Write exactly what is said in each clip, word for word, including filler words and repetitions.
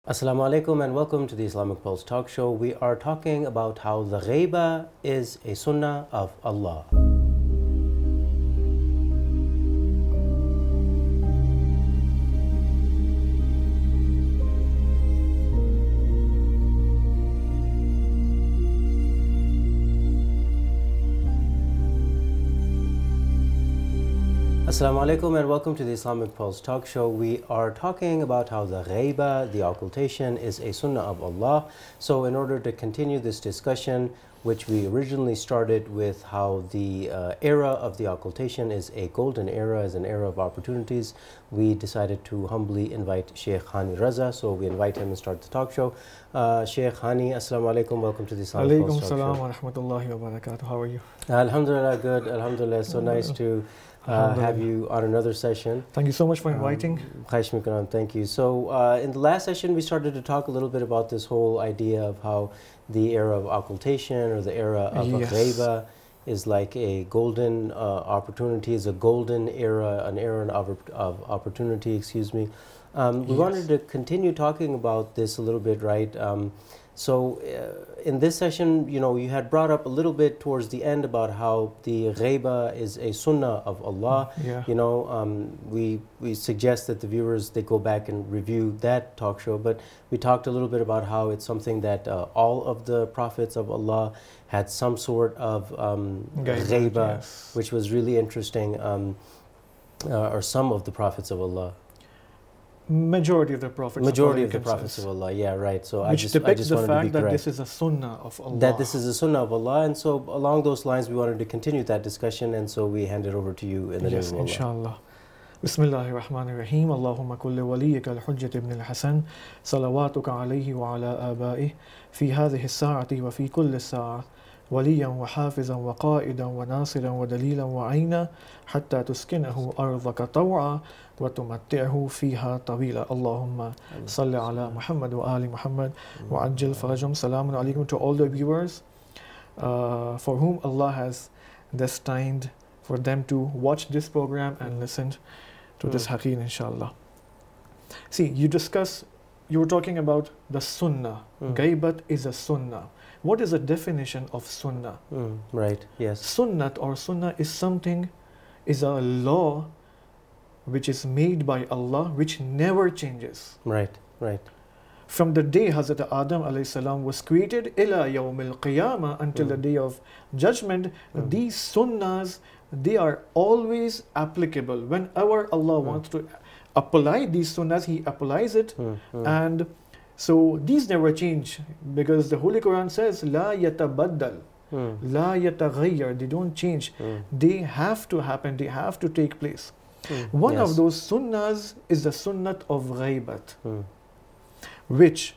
Assalamu alaikum and welcome to the Islamic Pulse Talk Show. We are talking about how the ghaiba is a sunnah of Allah. Assalamu alaikum and welcome to the Islamic Pulse Talk Show. We are talking about how the ghaiba, the occultation, is a sunnah of Allah. So in order to continue this discussion, which we originally started with how the uh, era of the occultation is a golden era, is an era of opportunities, we decided to humbly invite Sheikh Hani Raza. So we invite him and start the talk show. Uh, Sheikh Hani, assalamu alaikum, welcome to the Islamic Pulse Talk Show. Alaikum salam wa rahmatullahi wa barakatuh. How are you? Alhamdulillah, good. Alhamdulillah, so nice to Uh, have you on another session. Thank you so much for inviting. Um, thank you. So uh, in the last session we started to talk a little bit about this whole idea of how the era of occultation or the era of Yes. ghaiba is like a golden uh, opportunity, is a golden era, an era of, of opportunity, excuse me. Um, we Yes. wanted to continue talking about this a little bit, right? Um, So uh, in this session, you know, you had brought up a little bit towards the end about how the ghaiba is a sunnah of Allah. Yeah. You know, um, we we suggest that the viewers, they go back and review that talk show. But we talked a little bit about how it's something that uh, all of the prophets of Allah had some sort of um, ghaiba, yes. which was really interesting, um, uh, or some of the prophets of Allah. Majority of the prophets. Majority of, of the prophets of Allah, yeah, right. So Which I just, depicts I just the wanted fact to be that correct. this is a sunnah of Allah. That this is a sunnah of Allah, and so along those lines we wanted to continue that discussion, and so we hand it over to you in the yes, name of Allah. inshallah. Bismillahir Rahmanir Rahim. Allahumma kulli waliyika al-hujjat ibn al-Hasan salawatuka alayhi wa ala aba'ih fi hadhihi as-sa'ati wa fi kulli as-sa'a وليا وحافظا وقائدا وناصرا ودليلا وعينا حتى تسكنه أرضك طوعا وتمتعه فيها طويلا اللهم صل على محمد وآل محمد وعجل فرجهم. Salamun alaikum to all the viewers uh, for whom Allah has destined for them to watch this program and listen to mm. this haqqeen, inshallah. See, you discuss, you were talking about the sunnah. Mm. Ghaibat is a sunnah. What is the definition of sunnah? Mm, right, yes. Sunnat or sunnah is something, is a law which is made by Allah, which never changes. Right, right. From the day Hazrat Adam alayhi salam was created, ila yawmil qiyamah, until mm. the day of judgment, mm. these sunnahs, they are always applicable. Whenever Allah mm. wants to apply these sunnahs, He applies it, mm. Mm. and so these never change, because the Holy Quran says, La yatabaddal, mm. La yataghayyar, they don't change. Mm. They have to happen, they have to take place. Mm. One yes. of those sunnahs is the sunnat of ghaibat, mm. which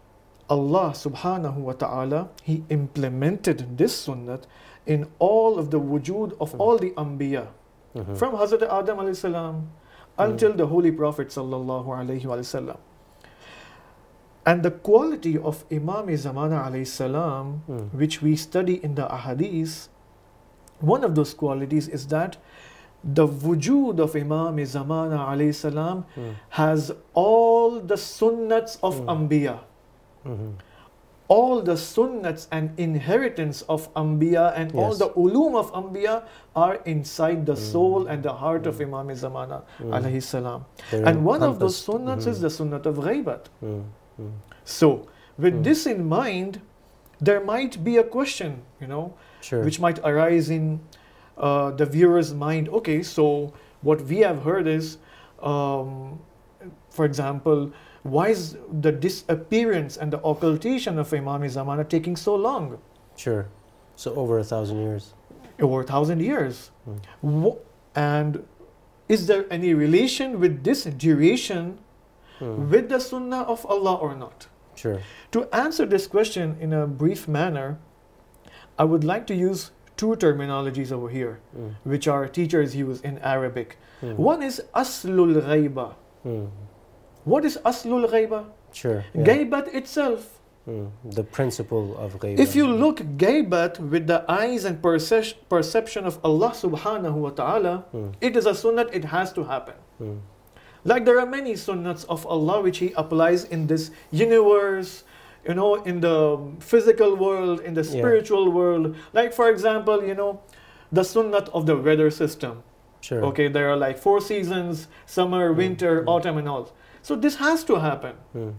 Allah subhanahu wa ta'ala, He implemented this sunnat in all of the wujud of mm. all the anbiya, mm-hmm. from Hazrat Adam alayhi salam until mm. the Holy Prophet sallallahu alayhi wa sallam. And the quality of Imam Zamana alayhi salam, mm. which we study in the ahadith, one of those qualities is that the wujud of Imam Zamana alayhi salam mm. has all the sunnats of mm. anbiya. Mm-hmm. All the sunnats and inheritance of anbiya and yes. all the ulum of anbiya are inside the mm. soul and the heart mm. of Imam Zamana mm. alayhi salam. They're and one of those sunnats mm-hmm. is the sunnat of ghaibat. Mm. So, with mm. this in mind, there might be a question, you know, sure. which might arise in uh, the viewer's mind. Okay, so what we have heard is, um, for example, why is the disappearance and the occultation of Imam Zamana taking so long? Sure. So over a thousand years. Over a thousand years. Mm. And is there any relation with this duration Hmm. with the sunnah of Allah or not? Sure. To answer this question in a brief manner, I would like to use two terminologies over here, mm. which our teachers use in Arabic. Mm. One is aslul ghaiba. Mm. What is aslul ghaiba? Sure. Yeah. Ghaibat itself. Mm. The principle of ghaiba. If you look ghaibat with the eyes and perce- perception of Allah subhanahu wa ta'ala, mm. it is a sunnah, it has to happen. Mm. Like there are many sunnats of Allah which He applies in this universe, you know, in the physical world, in the Yeah. spiritual world. Like for example, you know, the sunnat of the weather system. Sure. Okay, there are like four seasons: summer, winter, mm. autumn, and all. So this has to happen. Mm.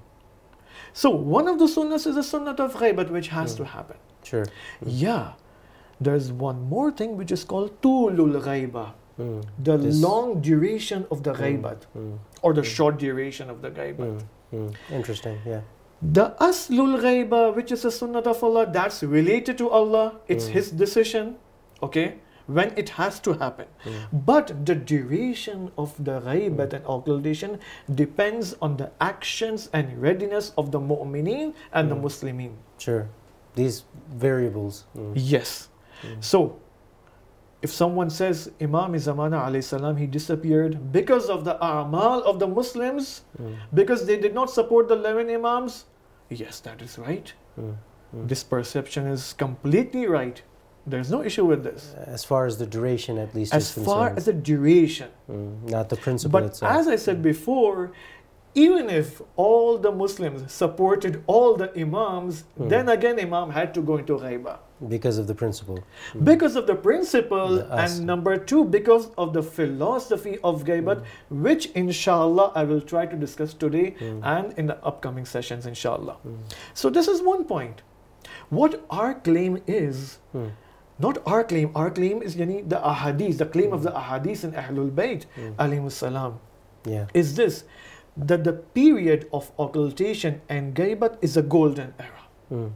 So one of the sunnahs is a sunnat of ghaibat which has Mm. to happen. Sure. Yeah, there's one more thing which is called tulul ghaiba, Mm. the This- long duration of the Mm. ghaibat, Mm. or the short duration of the ghaibat. Mm. Mm. Interesting. Yeah. The aslul ghaiba, which is a sunnat of Allah, that's related to Allah. It's Mm. His decision, okay, when it has to happen. Mm. But the duration of the ghaibat and occultation depends on the actions and readiness of the mu'mineen and the Mm. muslimin. Sure. These variables. Mm. Yes. Mm. So, if someone says Imam Zamana alayhi salam, he disappeared because of the a'mal of the Muslims, Mm. because they did not support the eleven Imams, yes, that is right. Mm. Mm. This perception is completely right. There's no issue with this. As far as the duration, at least, As is far concerned. as the duration. Mm. Not the principle But itself. as I said before, even if all the Muslims supported all the Imams, Mm. then again Imam had to go into ghaiba. Because of the principle. Mm. Because of the principle, The asl. and number two, because of the philosophy of ghaibat, which inshallah I will try to discuss today Mm. and in the upcoming sessions, inshallah. Mm. So this is one point. What our claim is, Mm. not our claim, our claim is yani, the ahadith, the claim of the ahadith in Ahlul Bayt, Mm. alayhimus salam, Yeah. is this, that the period of occultation and ghaibat is a golden era. Mm.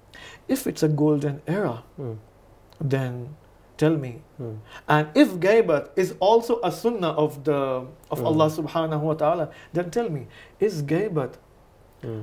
If it's a golden era, Mm. then tell me. Mm. And if ghaibat is also a sunnah of the of Mm. Allah subhanahu wa ta'ala, then tell me, is ghaibat Mm.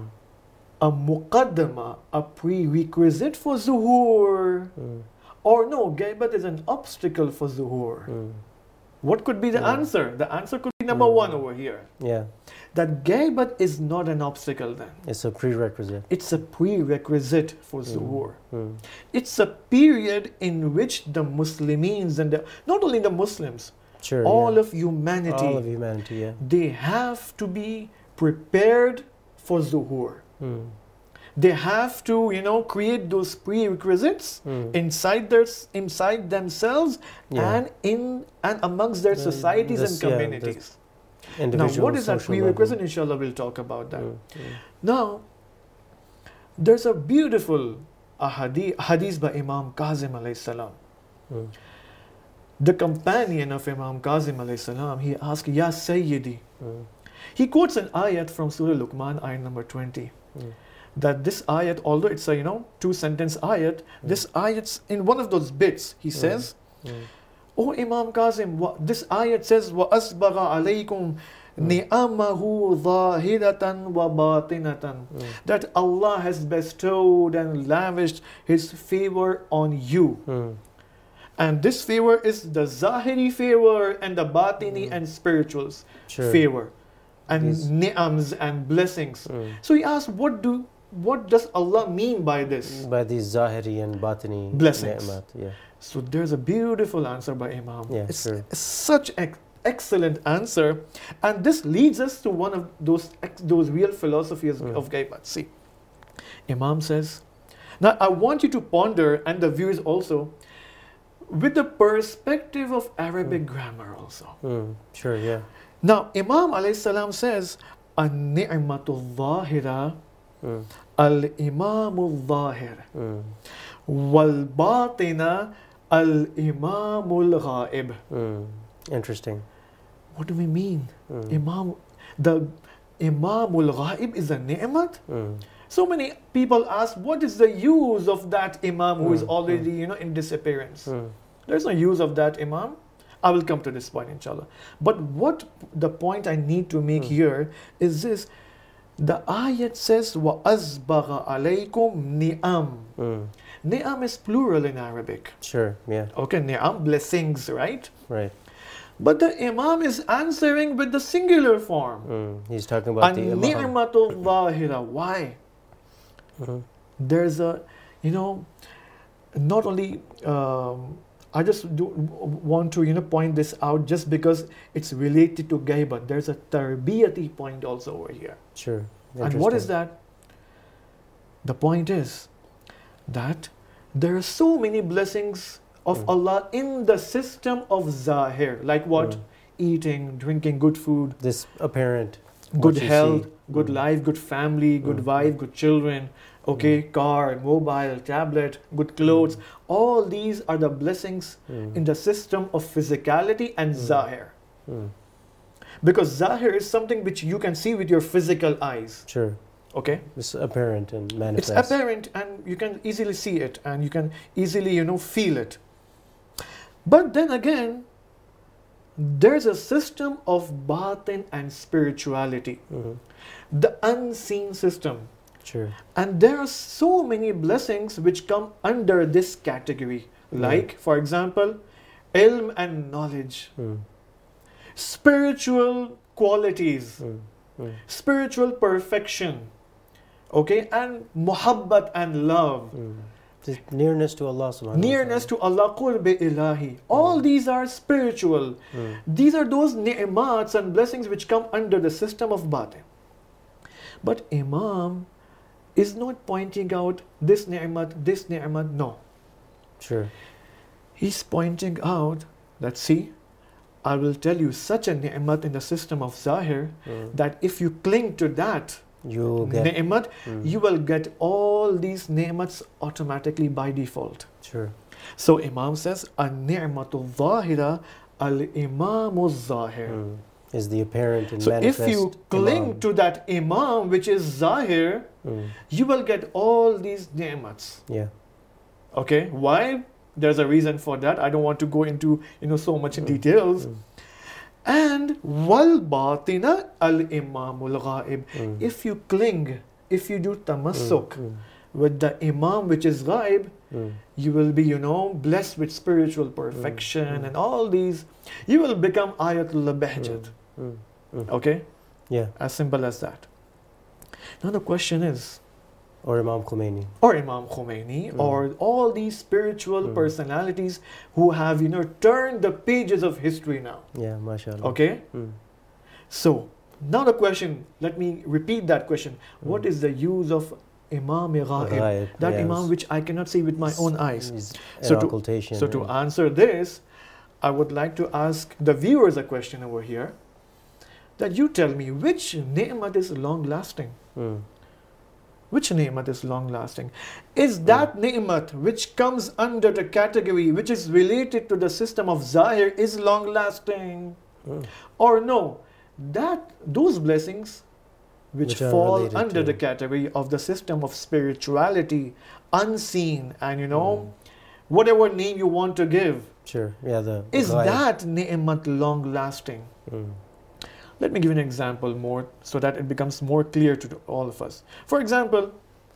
a muqaddama, a prerequisite for zuhur? Mm. Or no, ghaibat is an obstacle for zuhur? Mm. What could be the Yeah. answer? The answer could be number Mm. one over here. Yeah. That ghaibat is not an obstacle then. It's a prerequisite. It's a prerequisite for Mm. zuhur. Mm. It's a period in which the Muslimeens and the, not only the Muslims, Sure. all yeah. of humanity, all of humanity. Yeah. they have to be prepared for zuhur. Mm. They have to, you know, create those prerequisites Mm. inside their inside themselves Yeah. and in and amongst their The- societies this- and yeah, communities. Now, Individual, what is that social prerequisite? level. Inshallah, we'll talk about that. Mm. Mm. Now, there's a beautiful ahadith, hadith by Imam Kazim alayhi salam. Mm. The companion of Imam Kazim alayhi salam, he asked, Ya Sayyidi. Mm. He quotes an ayat from Surah Luqman, ayat number twenty. Mm. That this ayat, although it's a, you know, two sentence ayat, this ayat's in one of those bits, he says, Mm. Oh Imam Kazim, wa- this ayat says, Wa asbagha alaykum ni'amahu zahiratan wa batinatan. Mm. That Allah has bestowed and lavished His favor on you. Mm. And this favor is the zahiri favor and the batini Mm. and spirituals Sure. favor and These- ni'ams and blessings. Mm. So he asked, what do what does Allah mean by this? By these Zahiri and Batini Blessings. ni'mat, yeah. So there's a beautiful answer by Imam. Yeah, it's, sure. it's such an excellent answer, and this leads us to one of those ex- those real philosophies Mm. of ghaibat. See, Imam says, now I want you to ponder, and the viewers also, with the perspective of Arabic grammar also. Mm. Sure, yeah. Now, Imam alayhi salam says, "An-ni'matu dhahira Mm. al-imamu dhahir, Mm. wal-batina al-imamu ghaib." Mm. Interesting. What do we mean? Mm. Imam, the Imamul Ghaib is a ni'mat? Mm. So many people ask, what is the use of that Imam who is Mm, already, you know, in disappearance? Mm. There's no use of that Imam. I will come to this point, inshallah. But what the point I need to make Mm. here is this. The ayat says, وَأَزْبَغَ عَلَيْكُمْ ni'am. Mm. Ni'am is plural in Arabic. Sure, yeah, Okay, ni'am, blessings, right? right. But the Imam is answering with the singular form. Mm. He's talking about the Imam. An-ni'matu dhahira. Why? Mhm. There's a, you know, not only um, I just do want to, you know, point this out just because it's related to ghaibat. There's a tarbiyati point also over here. Sure. And what is that? The point is that there are so many blessings of Mm. Allah in the system of zahir. Like what? Mm. Eating, drinking good food, This apparent. good what you health, see. good Mm. life, good family, good Mm. wife, good children, okay, car, mobile, tablet, good clothes. Mm. All these are the blessings Mm. in the system of physicality and Mm. zahir. Mm. Because zahir is something which you can see with your physical eyes. Sure. Okay? It's apparent and manifest. It's apparent and you can easily see it and you can easily, you know, feel it. But then again, there's a system of batin and spirituality, Mhm. the unseen system. Sure. And there are so many blessings which come under this category. Like, for example, ilm and knowledge, Mm. spiritual qualities, Mm. Mm. spiritual perfection, okay, and muhabbat and love. Mm. Just nearness to Allah subhanahu wa Nearness to Allah, qurbi ilahi. All these are spiritual. Mm. These are those ni'mats and blessings which come under the system of batin. But Imam is not pointing out this ni'mat, this ni'mat, no. Sure. He's pointing out that, see, I will tell you such a ni'mat in the system of zahir Mm. that if you cling to that You get. ni'mat, Mm. you will get all these ni'mats automatically by default. Sure. So Imam says, "An-ni'matu zahira al-imamu zahir." Mm. Is the apparent and So if manifest. you cling imam. to that imam which is zahir, Mm. you will get all these ni'mats. Yeah. Okay, why? There's a reason for that. I don't want to go into, you know, so much Mm. details. Mm. And wal batina al imamul ghaib. Mm. If you cling, if you do tamassuk Mm. with the imam which is ghaib, Mm. you will be, you know, blessed with spiritual perfection Mm. and all these. You will become Ayatullah Bahjat. Mm. Mm. Okay, Yeah. as simple as that. Now the question is, Or Imam Khomeini. or Imam Khomeini, Mm. or all these spiritual Mm. personalities who have, you know, turned the pages of history now. Yeah, mashallah. Okay, Mm. so now the question, let me repeat that question. What Mm. is the use of Imam Ghaib? Ghaib, That yes. Imam which I cannot see with my own eyes. Is So an to- occultation. So to yeah. answer this, I would like to ask the viewers a question over here. That you tell me, which ni'mat is long lasting? Mm. Which ni'mat is long lasting? Is that ni'mat which comes under the category which is related to the system of zahir is long lasting? Mm. Or no, that those blessings which, Which are fall related under to- the category of the system of spirituality, unseen, and you know, whatever name you want to give, Sure. Yeah. The is ghaib. that ni'mat long lasting? Mm. Let me give you an example more so that it becomes more clear to all of us. For example,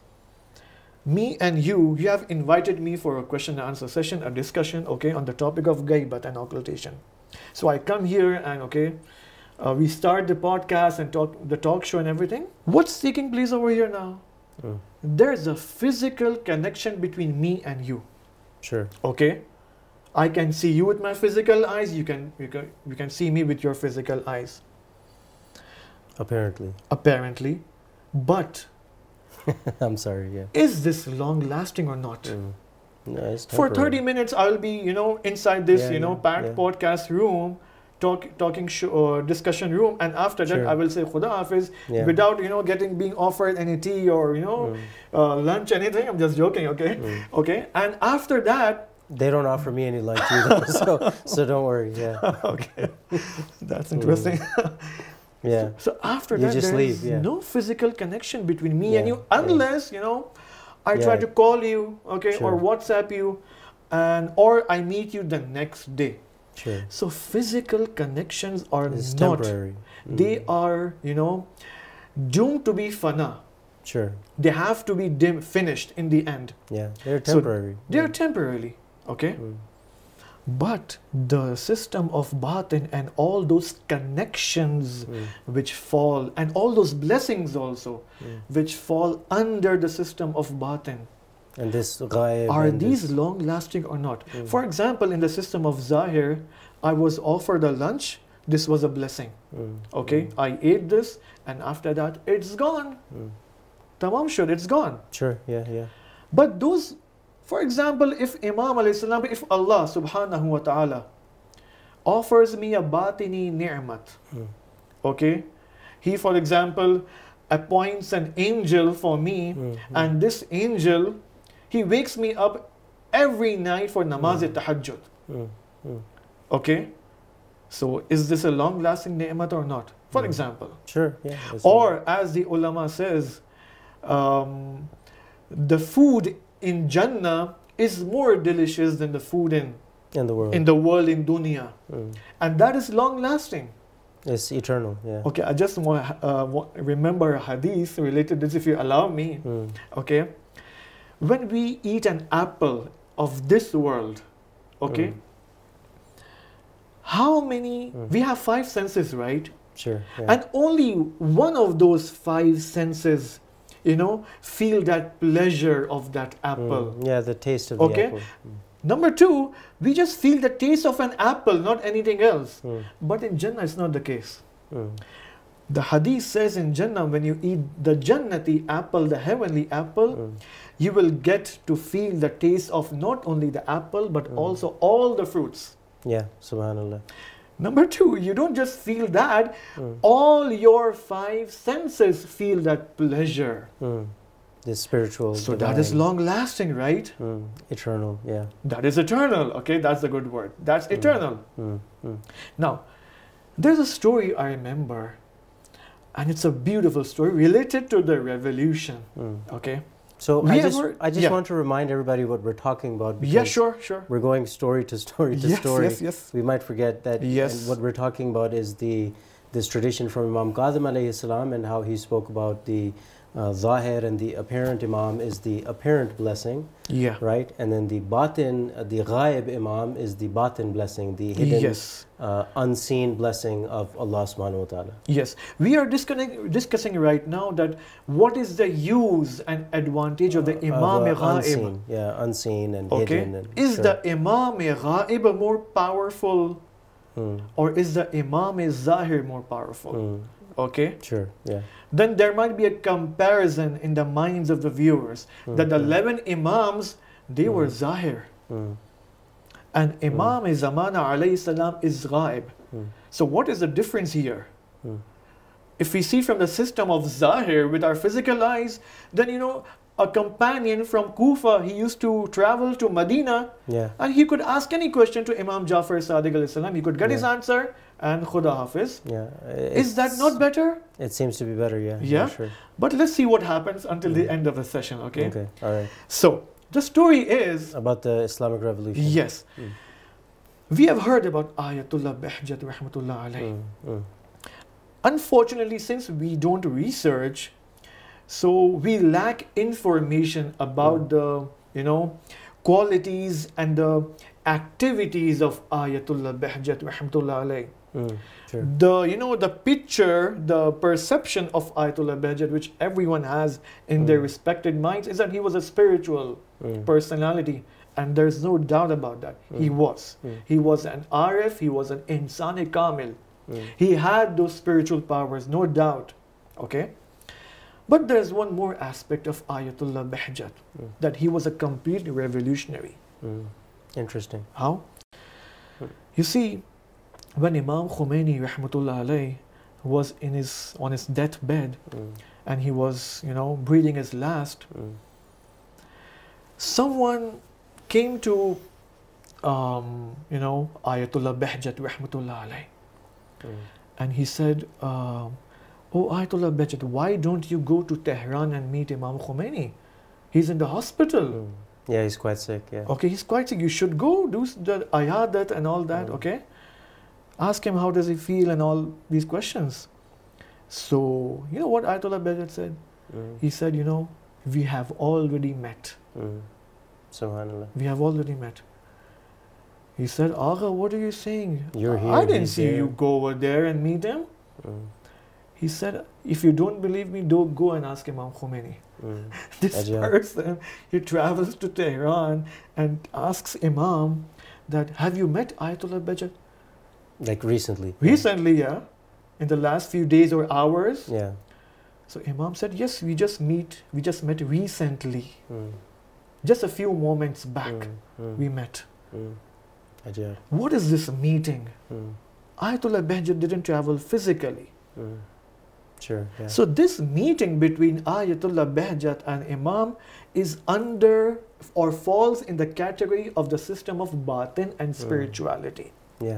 me and you, you have invited me for a question and answer session, a discussion, okay, on the topic of ghaibat and occultation. So I come here and, okay, uh, we start the podcast and talk the talk show and everything. What's taking place over here now? Mm. There's a physical connection between me and you, Sure. okay? I can see you with my physical eyes, you can, you can, you can see me with your physical eyes. Apparently. Apparently, but I'm sorry. Yeah. is this long lasting or not? Mm. No, it's For temporary. thirty minutes, I'll be, you know, inside this, Yeah, you know, yeah, packed yeah. podcast room, talk, talking sh- uh, discussion room, and after that, Sure. I will say Khuda Hafiz Yeah. without, you know, getting being offered any tea or, you know, Mm. uh, lunch, anything. I'm just joking, okay? Mm. Okay, and after that, They don't offer me any lunch either, so so don't worry. Yeah. okay, that's interesting. Yeah. So after You that, just there leave, is yeah. no physical connection between me and Yeah, you, yeah. unless you know, I try Yeah. to call you, okay, or Sure. WhatsApp you, and or I meet you the next day. Sure. So physical connections are It's not. temporary. Mm. They are, you know, doomed to be fana. Sure. They have to be dim- finished in the end. Yeah. They're So temporary. They are Yeah. temporarily, okay. Mm. But the system of batin and all those connections Mm. which fall, and all those blessings also, Mm. which fall under the system of batin, And this ghaib Are and these this, long lasting or not? Mm. For example, in the system of Zahir, I was offered a lunch, this was a blessing. Mm, Okay, mm, I ate this, and after that, it's gone. mm. Tamam shud, it's gone. Sure, yeah, yeah. But those, for example, if Imam alayhi salam, if Allah subhanahu wa ta'ala offers me a batini ni'mat, Mm. okay, He, for example, appoints an angel for me, Mm, mm. and this angel, he wakes me up every night for namaz Mm. tahajjud. Mm, mm. Okay? So, is this a long lasting ni'mat or not? For Mm. example. Sure, yeah. that's Or, as the ulama says, um, the food in Jannah is more delicious than the food in, in the world. in the world in dunya. Mm. And that is long lasting. It's eternal, yeah. Okay, I just want to uh, wa- remember a hadith related to this, if you allow me. Mm. Okay, when we eat an apple of this world, okay, Mm. how many, Mm. we have five senses, right? Sure, yeah. And only one of those five senses, you know, feel that pleasure of that apple. Mm. Yeah, the taste of Okay. the apple. Mm. Number two, we just feel the taste of an apple, not anything else. Mm. But in Jannah, it's not the case. Mm. The hadith says in Jannah, when you eat the Jannati apple, the heavenly apple, Mm. you will get to feel the taste of not only the apple, but Mm. also all the fruits. Yeah, subhanallah. Number two, you don't just feel that, Mm. all your five senses feel that pleasure. Mm. The spiritual. So that is divine. long lasting, right? Mm. Eternal, yeah. That is eternal. Okay, that's the good word. That's Mm. eternal. Mm. Mm. Now, there's a story I remember, and it's a beautiful story related to the revolution. Mm. Okay? So We I have just, heard- I just yeah. want to remind everybody what we're talking about. Yeah, because sure, sure. We're going story to story to Yes, story. yes, yes. We might forget that. Yes. And what we're talking about is the this tradition from Imam Qasim alayhi salam, and how he spoke about the uh, zahir, and the apparent imam is the apparent blessing, Yeah. right? And then the batin, uh, the ghaib imam is the batin blessing, the hidden, Yes. uh, unseen blessing of Allah subhanahu wa ta'ala. Yes. We are disconnect, discussing right now that what is the use and advantage of the Of, Imam uh, Ghaib. unseen, yeah, unseen and Okay. hidden. And, Is sure. the Imam Ghaib more powerful, Mm, or is the Imam Zahir more powerful? mm, Okay. sure, yeah. Then there might be a comparison in the minds of the viewers Mm, that the mm, eleven Imams, they were Mm. Zahir. mm, And Imam Zamana alayhi salam is Ghaib. mm, So what is the difference here? mm. If we see from the system of Zahir with our physical eyes, then you know, a companion from Kufa, he used to travel to Medina, Yeah. and he could ask any question to Imam Jafar Sadiq alayhi salam. He could get his Yeah. answer, and Khuda Hafiz. Yeah. Is that it's- not better? It seems to be better, yeah. Yeah? Sure. But let's see what happens until the Mm. end of the session, okay? Okay. All right. So, the story is, About the Islamic Revolution. yes, Mm. we have heard about Ayatollah Behjat rahmatullah alayhi. Mm, mm, Unfortunately, since we don't research, so we lack information about Mm. the, you know, qualities and the activities of Ayatollah Behjat rahmatullah alayhi. mm, sure. The, you know, the picture, the perception of Ayatollah Behjat, which everyone has in their Mm. respected minds, is that he was a spiritual Mm, personality, and there's no doubt about that. He Mm. was. mm, He was an Arif, he was an Insani Kamil. mm, He had those spiritual powers, no doubt. Okay? But there's one more aspect of Ayatollah Behjat, Mm. that he was a complete revolutionary. mm. Interesting. How? Mm. You see, when Imam Khomeini rahmatullah alayh was in his on his deathbed, Mm, and he was, you know, breathing his last, mm, someone came to, um, you know, Ayatollah Behjat rahmatullah alayh, mm, and he said, um, "Oh Ayatollah Behjat, why don't you go to Tehran and meet Imam Khomeini? He's in the hospital. mm. Yeah, he's quite sick, yeah. Okay, he's quite sick. You should go do s- the ayadat and all that. Mm. Okay, ask him how does he feel and all these questions." So you know what Ayatollah Behjat said? Mm, He said, "You know, we have already met. mm. Subhanallah. We have already met." He said, "Agha, what are you saying? You're here, I didn't he's see there." you go over there and meet him." Mm, He said, if you don't believe me, don't go and ask Imam Khomeini. Mm. This Ajab. person, he travels to Tehran and asks Imam that, have you met Ayatollah Behjat? Like recently. Recently, yeah. In the last few days or hours. Yeah. So Imam said, yes, we just meet, we just met recently. Mm. Just a few moments back, Mm. Mm. we met. Mm. Ajab. What is this meeting? Mm. Ayatollah Behjat didn't travel physically. Mm. Sure. Yeah. So this meeting between Ayatollah Behjat and Imam is under or falls in the category of the system of batin and spirituality. Yeah.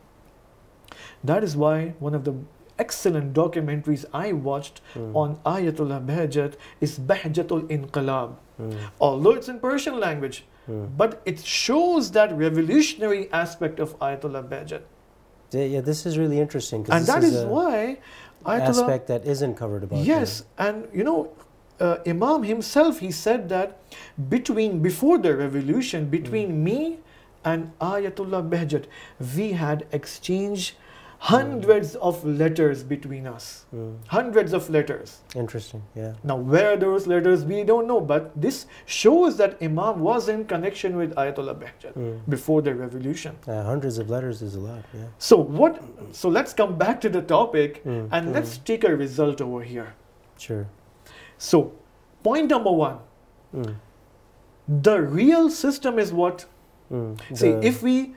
That is why one of the excellent documentaries I watched Mm. on Ayatollah Behjat is Behjatul Inqilab. Mm. Although it's in Persian language, Mm. but it shows that revolutionary aspect of Ayatollah Behjat. Yeah, yeah, this is really interesting. 'cause And this that is a why Ayatollah... aspect that isn't covered about. Yes, and you know, uh, Imam himself, he said that between, before the revolution, between Mm. me and Ayatollah Behjat, we had exchanged hundreds of letters between us. here. Mm. Hundreds of letters. Interesting. Yeah. Now, where are those letters, we don't know, but this shows that Imam was in connection with Ayatollah Behjat Mm. before the revolution. Uh, hundreds of letters is a lot. Yeah. So what? So let's come back to the topic Mm. and Mm. let's take a result over here. Sure. So, point number one, Mm. the real system is what? Mm. See, The- if we,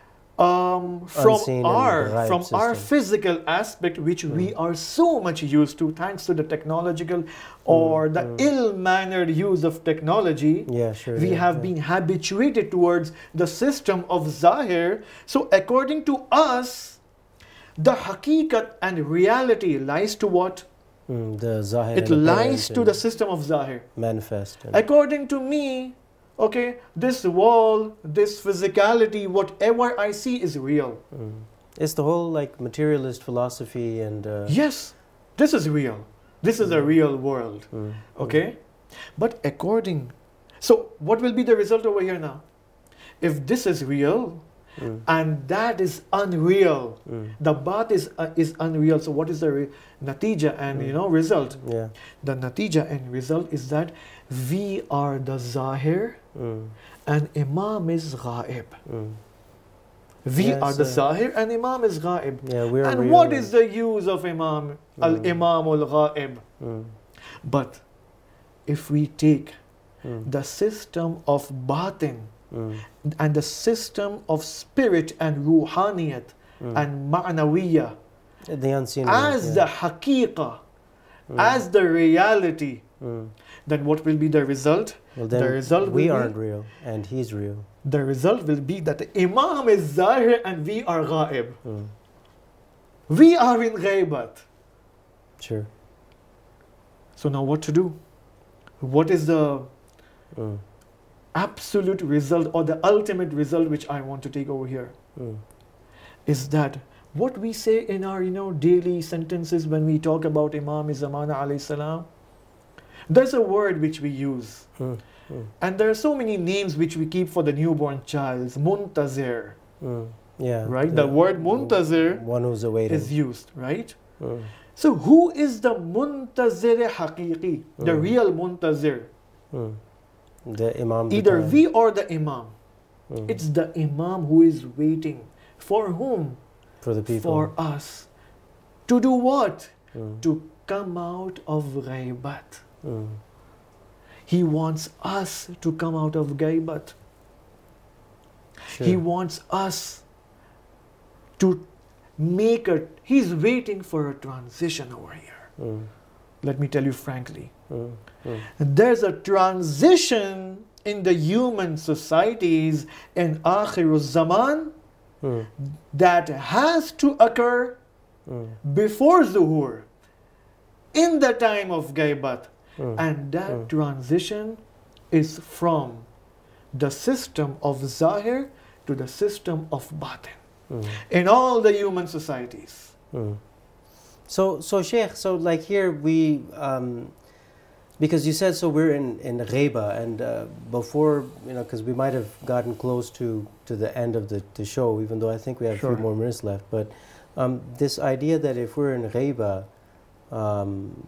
um, from Unseen and the our right from our system. physical aspect, which we Mm. are so much used to, thanks to the technological or the mm. ill-mannered use of technology, yeah, sure. we yeah, have yeah. been habituated towards the system of Zahir. So, according to us, the haqiqat and reality lies to what? Mm, the zahir It and lies apparent to and the system of Zahir. manifest. And, According to me, okay, this wall, this physicality, whatever I see is real. mm. It's the whole like materialist philosophy and. Uh, Yes, this is real. This is a Mm. real world. mm, Okay? But according, so what will be the result over here now? If this is real mm, and that is unreal, mm, the bath is uh, is unreal. So what is the re- natija and you Mm. know result? yeah. The natija and result is that we are the zahir Mm, and Imam is ghaib. mm. We Yes, are the uh, Zahir and Imam is Ghaib. Yeah, we're And real what and- is the use of Imam? Al Imam al Ghaib. Mm, But if we take mm, the system of batin mm, and the system of spirit and ruhaniyat mm. and ma'nawiyah the unseen world, as yeah. the haqiqah, Mm, as the reality, mm. then what will be the result? Well, then the result we will be- aren't real and he's real. The result will be that the Imam is Zahir and we are Ghaib. Mm, We are in Ghaibat. sure. So now what to do? What is the Mm, absolute result or the ultimate result which I want to take over here? mm, Is that what we say in our you know daily sentences when we talk about Imam Zamana alayhi salam? There's a word which we use. mm, mm, And there are so many names which we keep for the newborn child. Muntazir, mm. Yeah. right? The word muntazir One who's awaiting. is used, right? Mm, So who is the muntazir haqiqi, the Mm. real muntazir? mm. The Imam. the Either time. we or the Imam. Mm. It's the Imam who is waiting. For whom? for the people. For us. To do what? Mm, To come out of ghaibat. mm, He wants us to come out of ghaibat. sure. He wants us to make a, he's waiting for a transition over here. Mm, Let me tell you frankly. mm, mm, There's a transition in the human societies in Akhirul Zaman mm, that has to occur mm, before Zuhur, in the time of Ghaibat. mm, And that Mm. transition is from the system of Zahir to the system of Batin mm, in all the human societies. mm. So, so Sheikh, so like here we, um, because you said so we're in in Ghaiba, and uh, before you know, because we might have gotten close to to the end of the, the show, even though I think we have a Sure. few more minutes left. But um, this idea that if we're in Ghaiba, um,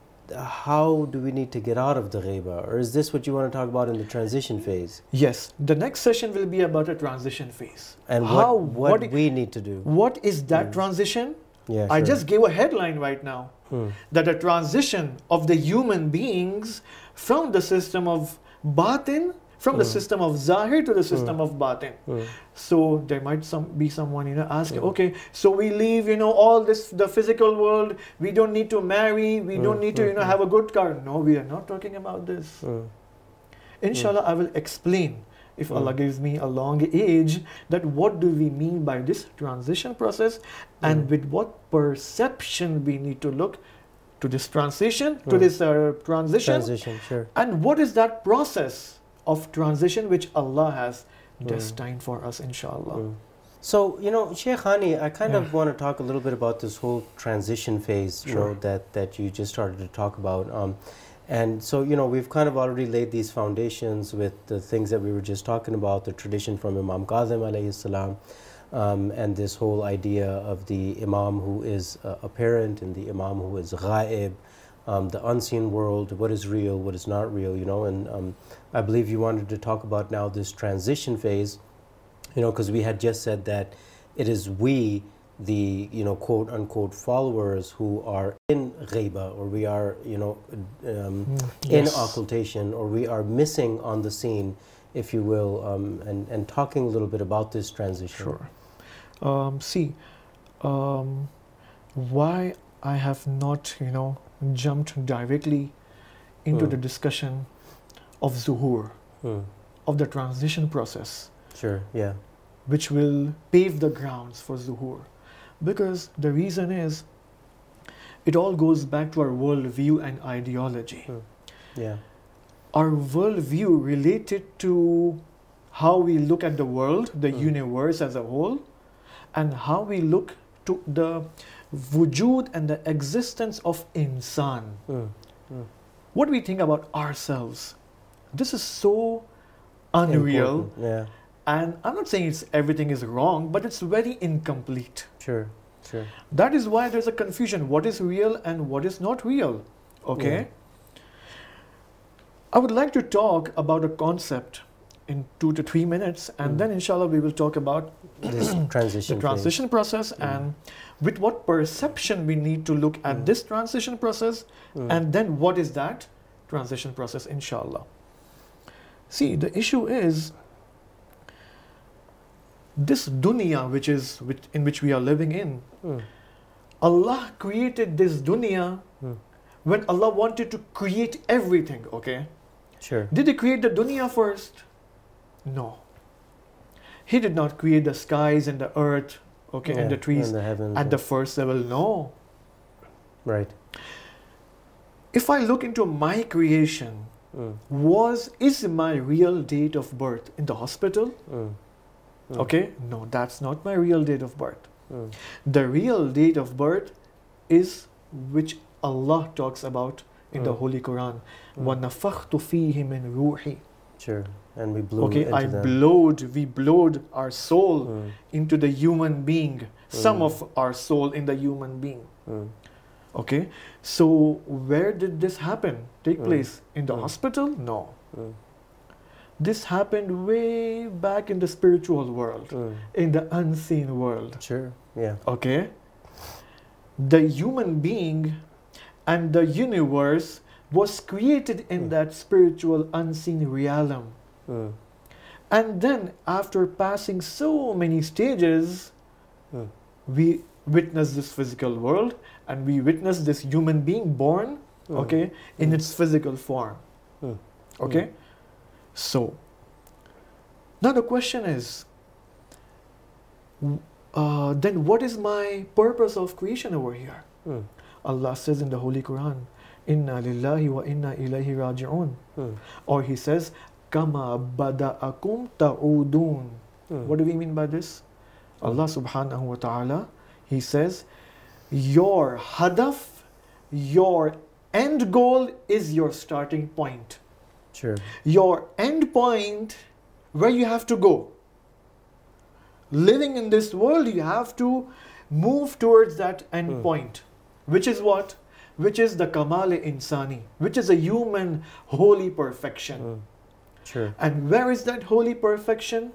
how do we need to get out of the ghaiba? Or is this what you want to talk about in the transition phase? Yes, the next session will be about a transition phase. And How, what, what, what, we need to do. what is that Mm. transition? Yeah, I sure. just gave a headline right now. Hmm. That a transition of the human beings from the system of batin, from the Mm. system of zahir to the system of batin. Hmm. So there might some be someone, you know, asking, Mm. okay, so we leave, you know, all this, the physical world, we don't need to marry, we don't Mm, need to, mm, you know, mm. have a good car. No, we are not talking about this. Hmm. Inshallah, I will explain, if Mm. Allah gives me a long age, that what do we mean by this transition process and Mm. with what perception we need to look to this transition, to Mm. this uh, transition, Transition, sure. and what is that process of transition which Allah has Mm. destined for us, inshallah. Mm. So, you know, Sheikh Hani, I kind Yeah. of want to talk a little bit about this whole transition phase, you Sure. know, that, that you just started to talk about. Um, and so, you know, we've kind of already laid these foundations with the things that we were just talking about, the tradition from Imam Kazim alayhi salam, um, and this whole idea of the Imam who is uh, apparent and the Imam who is ghaib, um, the unseen world, what is real, what is not real, you know, and um, I believe you wanted to talk about now this transition phase, you know, because we had just said that it is we, the, you know, quote unquote followers who are in ghaiba, or we are, you know, um, Mm, in yes. occultation, or we are missing on the scene, if you will, um, and, and talking a little bit about this transition. Sure. Um, see, um, why I have not, you know, jumped directly into Hmm. the discussion of zuhur, Hmm. of the transition process, Sure, yeah. which will pave the grounds for zuhur. Because the reason is, it all goes back to our worldview and ideology. Hmm. Yeah. Our worldview related to how we look at the world, the Hmm. universe as a whole, and how we look to the wujud and the existence of insan. Hmm. Hmm. What we think about ourselves. This is so unreal. Important, yeah, And I'm not saying it's everything is wrong, but it's very incomplete. sure, sure. That is why there's a confusion. What is real and what is not real? Okay? Yeah. I would like to talk about a concept in two to three minutes, and Mm. then inshallah we will talk about This transition the phase. transition process Mm. and with what perception we need to look at Mm. this transition process, Mm. and then what is that transition process, inshallah. See, the issue is this dunya which is which, in which we are living in. Mm. Allah created this dunya Mm. when Allah wanted to create everything, okay? Sure. Did He create the dunya first? No. He did not create the skies and the earth, okay, and Yeah, the trees and the heavens. at and- the first level. No. right. If I look into my creation, Mm. was is my real date of birth in the hospital? Mm. Mm. Okay, no, that's not my real date of birth. Mm. The real date of birth is which Allah talks about in the Mm. Holy Quran. Mm. وَنَفَخْتُ فِيهِ مِنْ رُوحِي. Sure. And we blew Okay, into I them. blowed, we blowed our soul Mm. into the human being, some Mm. of our soul in the human being. Mm. Okay, so where did this happen? Take Mm. place in the Mm. hospital? No. Mm. This happened way back in the spiritual world, Mm. in the unseen world. Sure. Yeah. Okay, the human being and the universe was created in Mm. that spiritual unseen realm. Mm. And then, after passing so many stages, Mm. we witness this physical world and we witness this human being born, Mm. okay, in Mm. its physical form. Mm. Okay? So, now the question is, w- uh, then what is my purpose of creation over here? Mm. Allah says in the Holy Quran, Inna lillahi wa inna ilayhi raji'un. Mm. Or He says, Kama bada'akum ta'udun. Mm. What do we mean by this? Allah subhanahu wa ta'ala, He says, your hadaf, your end goal is your starting point. Sure. Your end point, where you have to go. Living in this world, you have to move towards that end Hmm. point. Which is what? which is the Kamal-e Insani, which is a human holy perfection. Mm. Sure. And where is that holy perfection?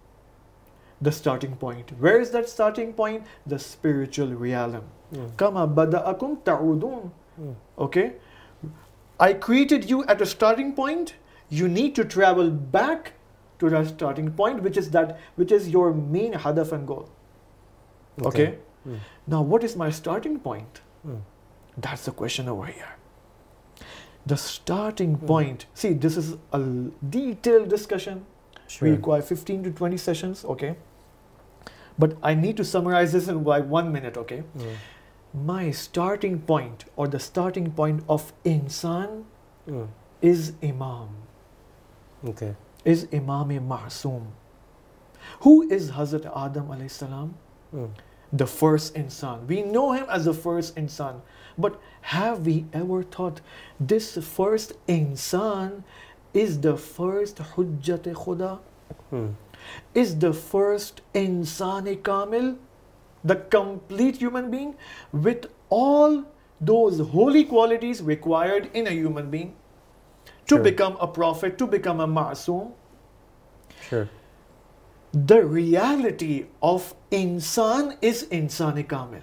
The starting point. Where is that starting point? The spiritual realm. Mm. Kama bada'akum ta'udun. Mm. Okay? I created you at a starting point. You need to travel back to that starting point, which is that, which is your main hadaf and goal. Okay? Okay. Mm. Now, what is my starting point? Mm. That's the question over here. The starting point. See, this is a l- detailed discussion. Sure. We require fifteen to twenty sessions, okay? But I need to summarize this in like one minute, okay? Mm. My starting point, or the starting point of insan, Mm. is Imam. Okay. Is Imam Ma'soom. Who is Hazrat Adam alayhi salam? Mm. The first insan. We know him as the first insan. But have we ever thought this first insan is the first Hujjat Khuda? Mm. Is the first insan kamil, the complete human being with all those holy qualities required in a human being to Sure. become a prophet, to become a ma'soom? Sure. The reality of insan is insan kamil.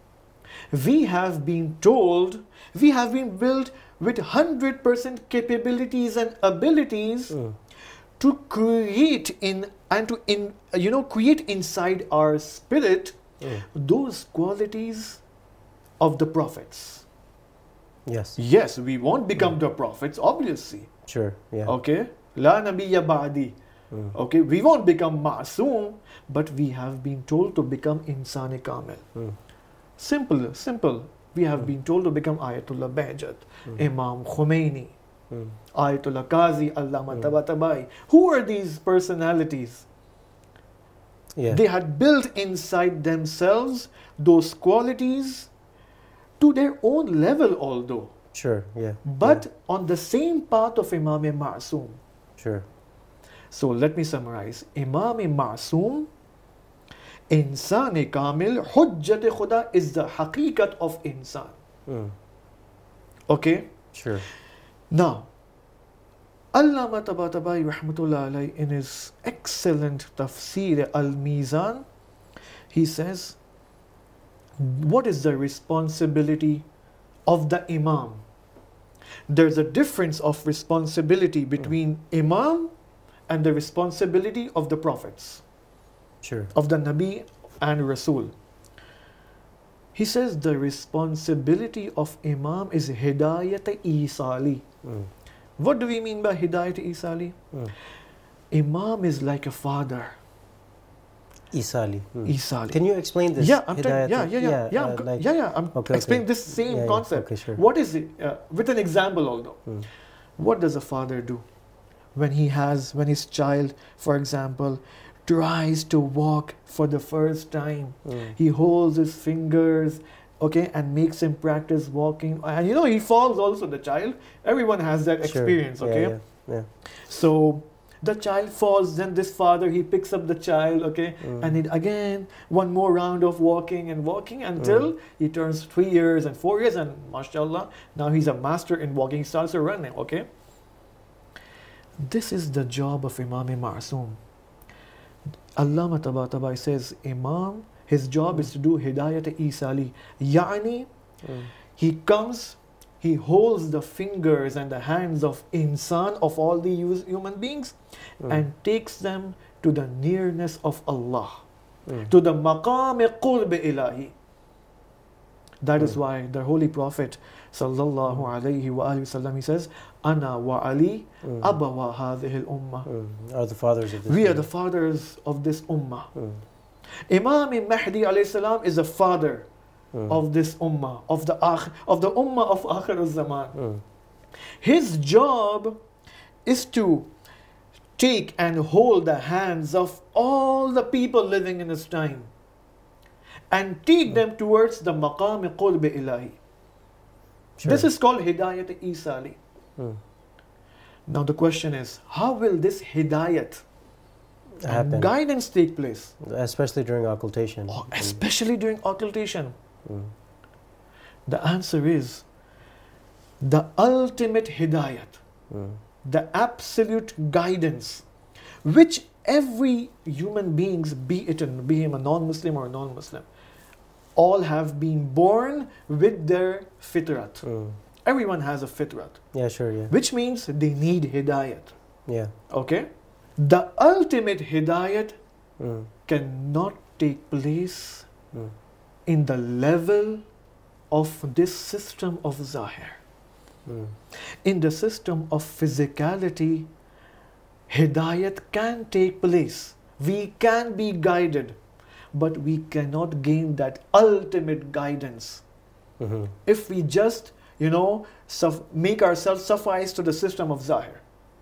We have been told, we have been built with one hundred percent capabilities and abilities Mm. to create in and to in you know create inside our spirit Mm. those qualities of the prophets. Yes. Yes, we won't become the prophets, obviously. Sure. Yeah. Okay? La nabiyya ba'di. Mm. Okay, we won't become ma'soom, but we have been told to become insani kamil. Mm. Simple, simple. We have Mm. been told to become Ayatollah Bahjat, Mm. Imam Khomeini, Mm. Ayatollah Qazi, Allama Mm. Tabatabai. Who are these personalities? Yeah. They had built inside themselves those qualities to their own level, although, Sure. Yeah. but Yeah. on the same path of Imam Ma'soom. Sure. So let me summarize. Imam Ma'soom, Insan Kamil, Hujjat Khuda is the haqiqat of insan. Mm. Okay? Sure. Now, Allama Tabatabai Rahmatullah Alayhi, in his excellent tafsir Al-Mizan, he says, what is the responsibility of the Imam? There's a difference of responsibility between Imam and the responsibility of the prophets, Sure. of the Nabi and Rasul. He says the responsibility of Imam is Hidayat Isali. Mm. What do we mean by Hidayat Isali? Mm. Imam is like a father. Isali. Mm. Isali. Can you explain this? Yeah, I'm telling, Hidayat- yeah, yeah, yeah, yeah, uh, I'm, co- like- yeah, yeah. I'm Okay, explaining okay. this same Yeah, yeah, concept. okay, sure. What is it? Uh, with an example, although. Mm. What does a father do when he has, when his child, for example, tries to walk for the first time? Mm. He holds his fingers, okay, and makes him practice walking. And you know, he falls also, the child. Everyone has that Sure. experience, Yeah, okay? Yeah. yeah. So the child falls, then this father, he picks up the child, okay, Mm. and it again, one more round of walking and walking until Mm. he turns three years and four years, and mashallah, now he's a master in walking, he starts to run, okay? This is the job of Imam Ma'soom. Allama Tabatabai says, Imam, his job is to do Hidayat Isali. Yani, Mm. he comes, he holds the fingers and the hands of insan, of all the hu- human beings, Mm. and takes them to the nearness of Allah, Mm. to the maqam qurb ilahi. That is Mm. why the Holy Prophet sallallahu alayhi wa alihi wasallam, he says, Ana wa Ali Mm. abawa hadhihi al-ummah. Mm. Are the fathers of this? We are world. the fathers of this ummah. Mm. Imam Mahdi alayhi salam is the father Mm. of this ummah, of the akh- of the ummah of Akhir al-Zaman. Mm. His job is to take and hold the hands of all the people living in his time and take them towards the maqam qurb ilahi. Sure. This is called Hidayat Isali. Mm. Now the question is, how will this hidayat and Happen. guidance take place? Especially during occultation. Oh, Mm. especially during occultation. Mm. The answer is the ultimate hidayat, Mm. the absolute guidance, which every human beings, be it an, be him a non-Muslim or a non-Muslim, all have been born with their fitrat. Mm. Everyone has a fitrat, Yeah, sure, yeah. which means they need hidayat. Yeah. Okay? The ultimate hidayat Mm. cannot take place Mm. in the level of this system of Zahir. Mm. In the system of physicality, hidayat can take place. We can be guided, but we cannot gain that ultimate guidance Mhm. if we just, you know, suff- make ourselves suffice to the system of Zahir.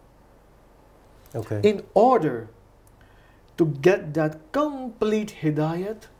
Okay. In order to get that complete hidayat,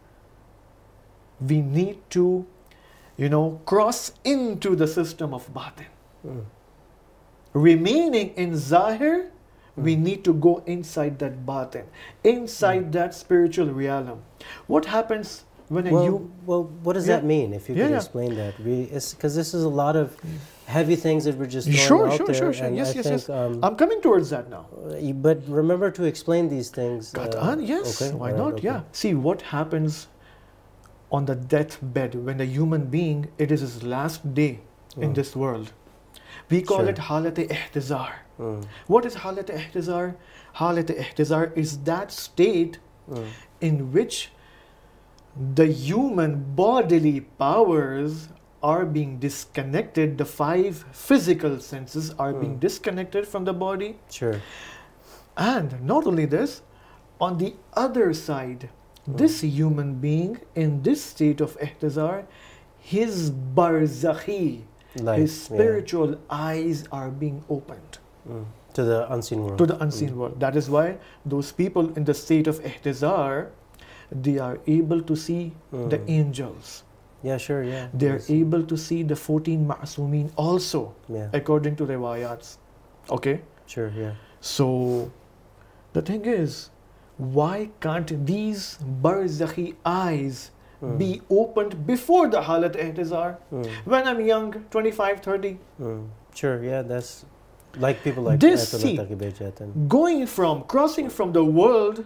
we need to, you know, cross into the system of batin. Mm. Remaining in Zahir, we Mm. need to go inside that batin, inside that spiritual realm. What happens when a Well, you... well, what does Yeah. that mean? If you Yeah, could yeah. explain that, we because this is a lot of heavy things that we're just throwing Sure, out sure, there. sure, sure. And Yes, I yes, think, yes. Um, I'm coming towards that now. uh, but remember to explain these things. uh, Qat'an, yes, okay, why alright, not? okay. Yeah. See what happens on the deathbed when a human being, it is his last day in Mm. this world. We call Sure. it halat-e-ihtizar. Mm. What is halat-e-ihtizar? Halat-e-ihtizar is that state Mm. in which the human bodily powers are being disconnected, the five physical senses are being Mm. disconnected from the body. Sure. And not only this, on the other side, this human being in this state of ihtizar, his barzakhi, Life, his yeah. spiritual eyes are being opened Mm. To the unseen world. to the unseen world. That is why those people in the state of ihtizar, they are able to see the Mm. angels. Yeah, sure, yeah. They are Yes. able to see the fourteen ma'asumeen also, Yeah, according to riwayats. Okay? sure, yeah. So, the thing is, why can't these barzakhi eyes Mm. be opened before the halat ihtizar? Mm. When I'm young, twenty-five, thirty, Mm. Sure, yeah, that's like people like This, Ayatollah see, Taqi Bayjat and going from, crossing from the world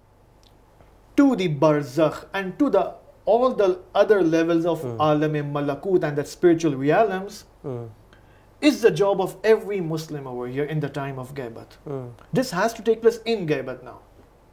to the barzakh and to the all the other levels of Mm. alam malakut and the spiritual realms Mm. is the job of every Muslim over here in the time of Gaibat. Mm. This has to take place in Gaibat now.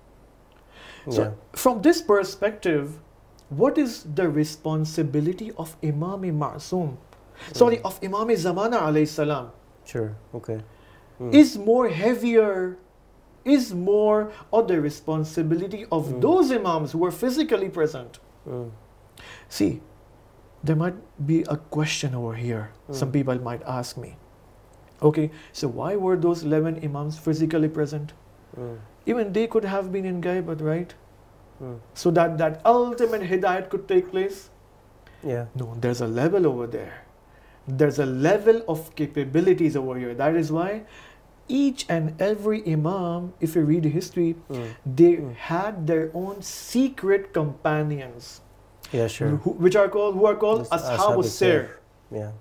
So, Yeah. from this perspective, what is the responsibility of Imam Ma'soom? Sorry, Mm. of Imam Zamana alayhi salam Sure, okay. Mm. is more heavier, is more of the responsibility of Mm. those Imams who are physically present. Mm. See, there might be a question over here. Some Mm. people might ask me, okay, so why were those eleven Imams physically present? Mm. Even they could have been in Gaibat, right? Mm. So that that ultimate hidayat could take place. Yeah. No, there's a level over there. There's a level of capabilities over here. That is why each and every Imam, if you read history, Mm. they Mm. had their own secret companions, Yeah, sure. who, which are called who are called This Ashab al-Sir. Yeah.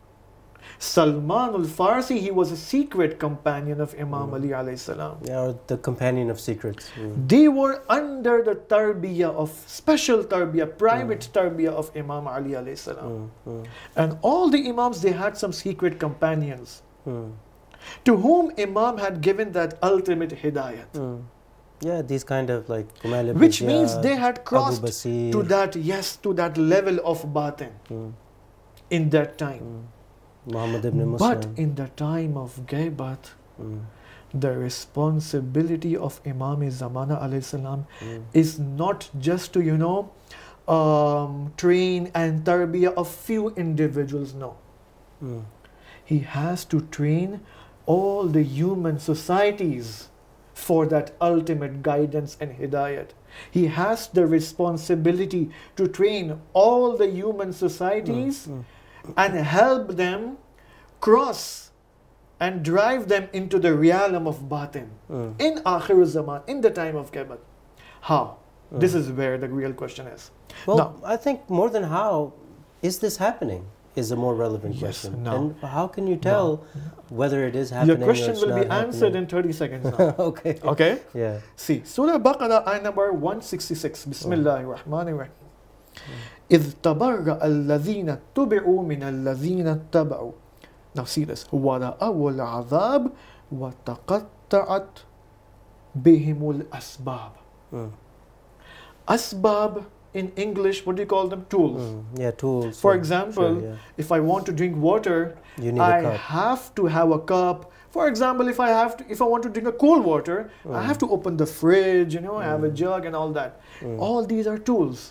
Salman al-Farsi, he was a secret companion of Imam Mm. Ali alayhi salam. Yeah, or the companion of secrets. Mm. They were under the tarbiyah of special tarbiyah, private tarbiyah of Imam Ali alayhi salam. Mm. Mm. And all the Imams, they had some secret companions Mm. to whom Imam had given that ultimate hidayat. Mm. Yeah, these kind of like Kumail ibn Which means Ziyad, they had Abu crossed Basir. to that, yes, to that level of batin Mm. in that time. Mm. Muhammad ibn Muslim. But in the time of Gaibat, Mm. the responsibility of Imam Zamana alayhi salam Mm. is not just to, you know, um, train and tarbiyah of few individuals, no. Mm. He has to train all the human societies for that ultimate guidance and hidayat. He has the responsibility to train all the human societies Mm. and help them cross and drive them into the realm of batin Mm. in Akhir Zaman, in the time of Gaibat. How? This Mm. is where the real question is. Well, Now- I think more than how is this happening? is a more relevant Yes, question. no. And how can you tell whether it is happening Your question or it's will not be answered happening? in thirty seconds now. Okay. Okay? Yeah. See, Surah Baqarah, ayah number one sixty-six. Bismillahir Rahmanir Rahim. إِذْ تَبَرَّأَ الَّذِينَ اتُّبِعُوا مِنَ الَّذِينَ اتَّبَعُوا. Now see this. وَرَأَوُا الْعَذَابَ وَتَقَطَّعَتْ بِهِمُ الْأَسْبَابِ. Mm. Asbab in English, what do you call them? Tools. Mm. Yeah, tools. For yeah, example, sure, yeah. if I want to drink water, You need I a cup. have to have a cup. For example, if I have to, if I want to drink a cold water, I Mm. have to open the fridge, you know, I have a Mm. jug and all that. Mm. All these are tools.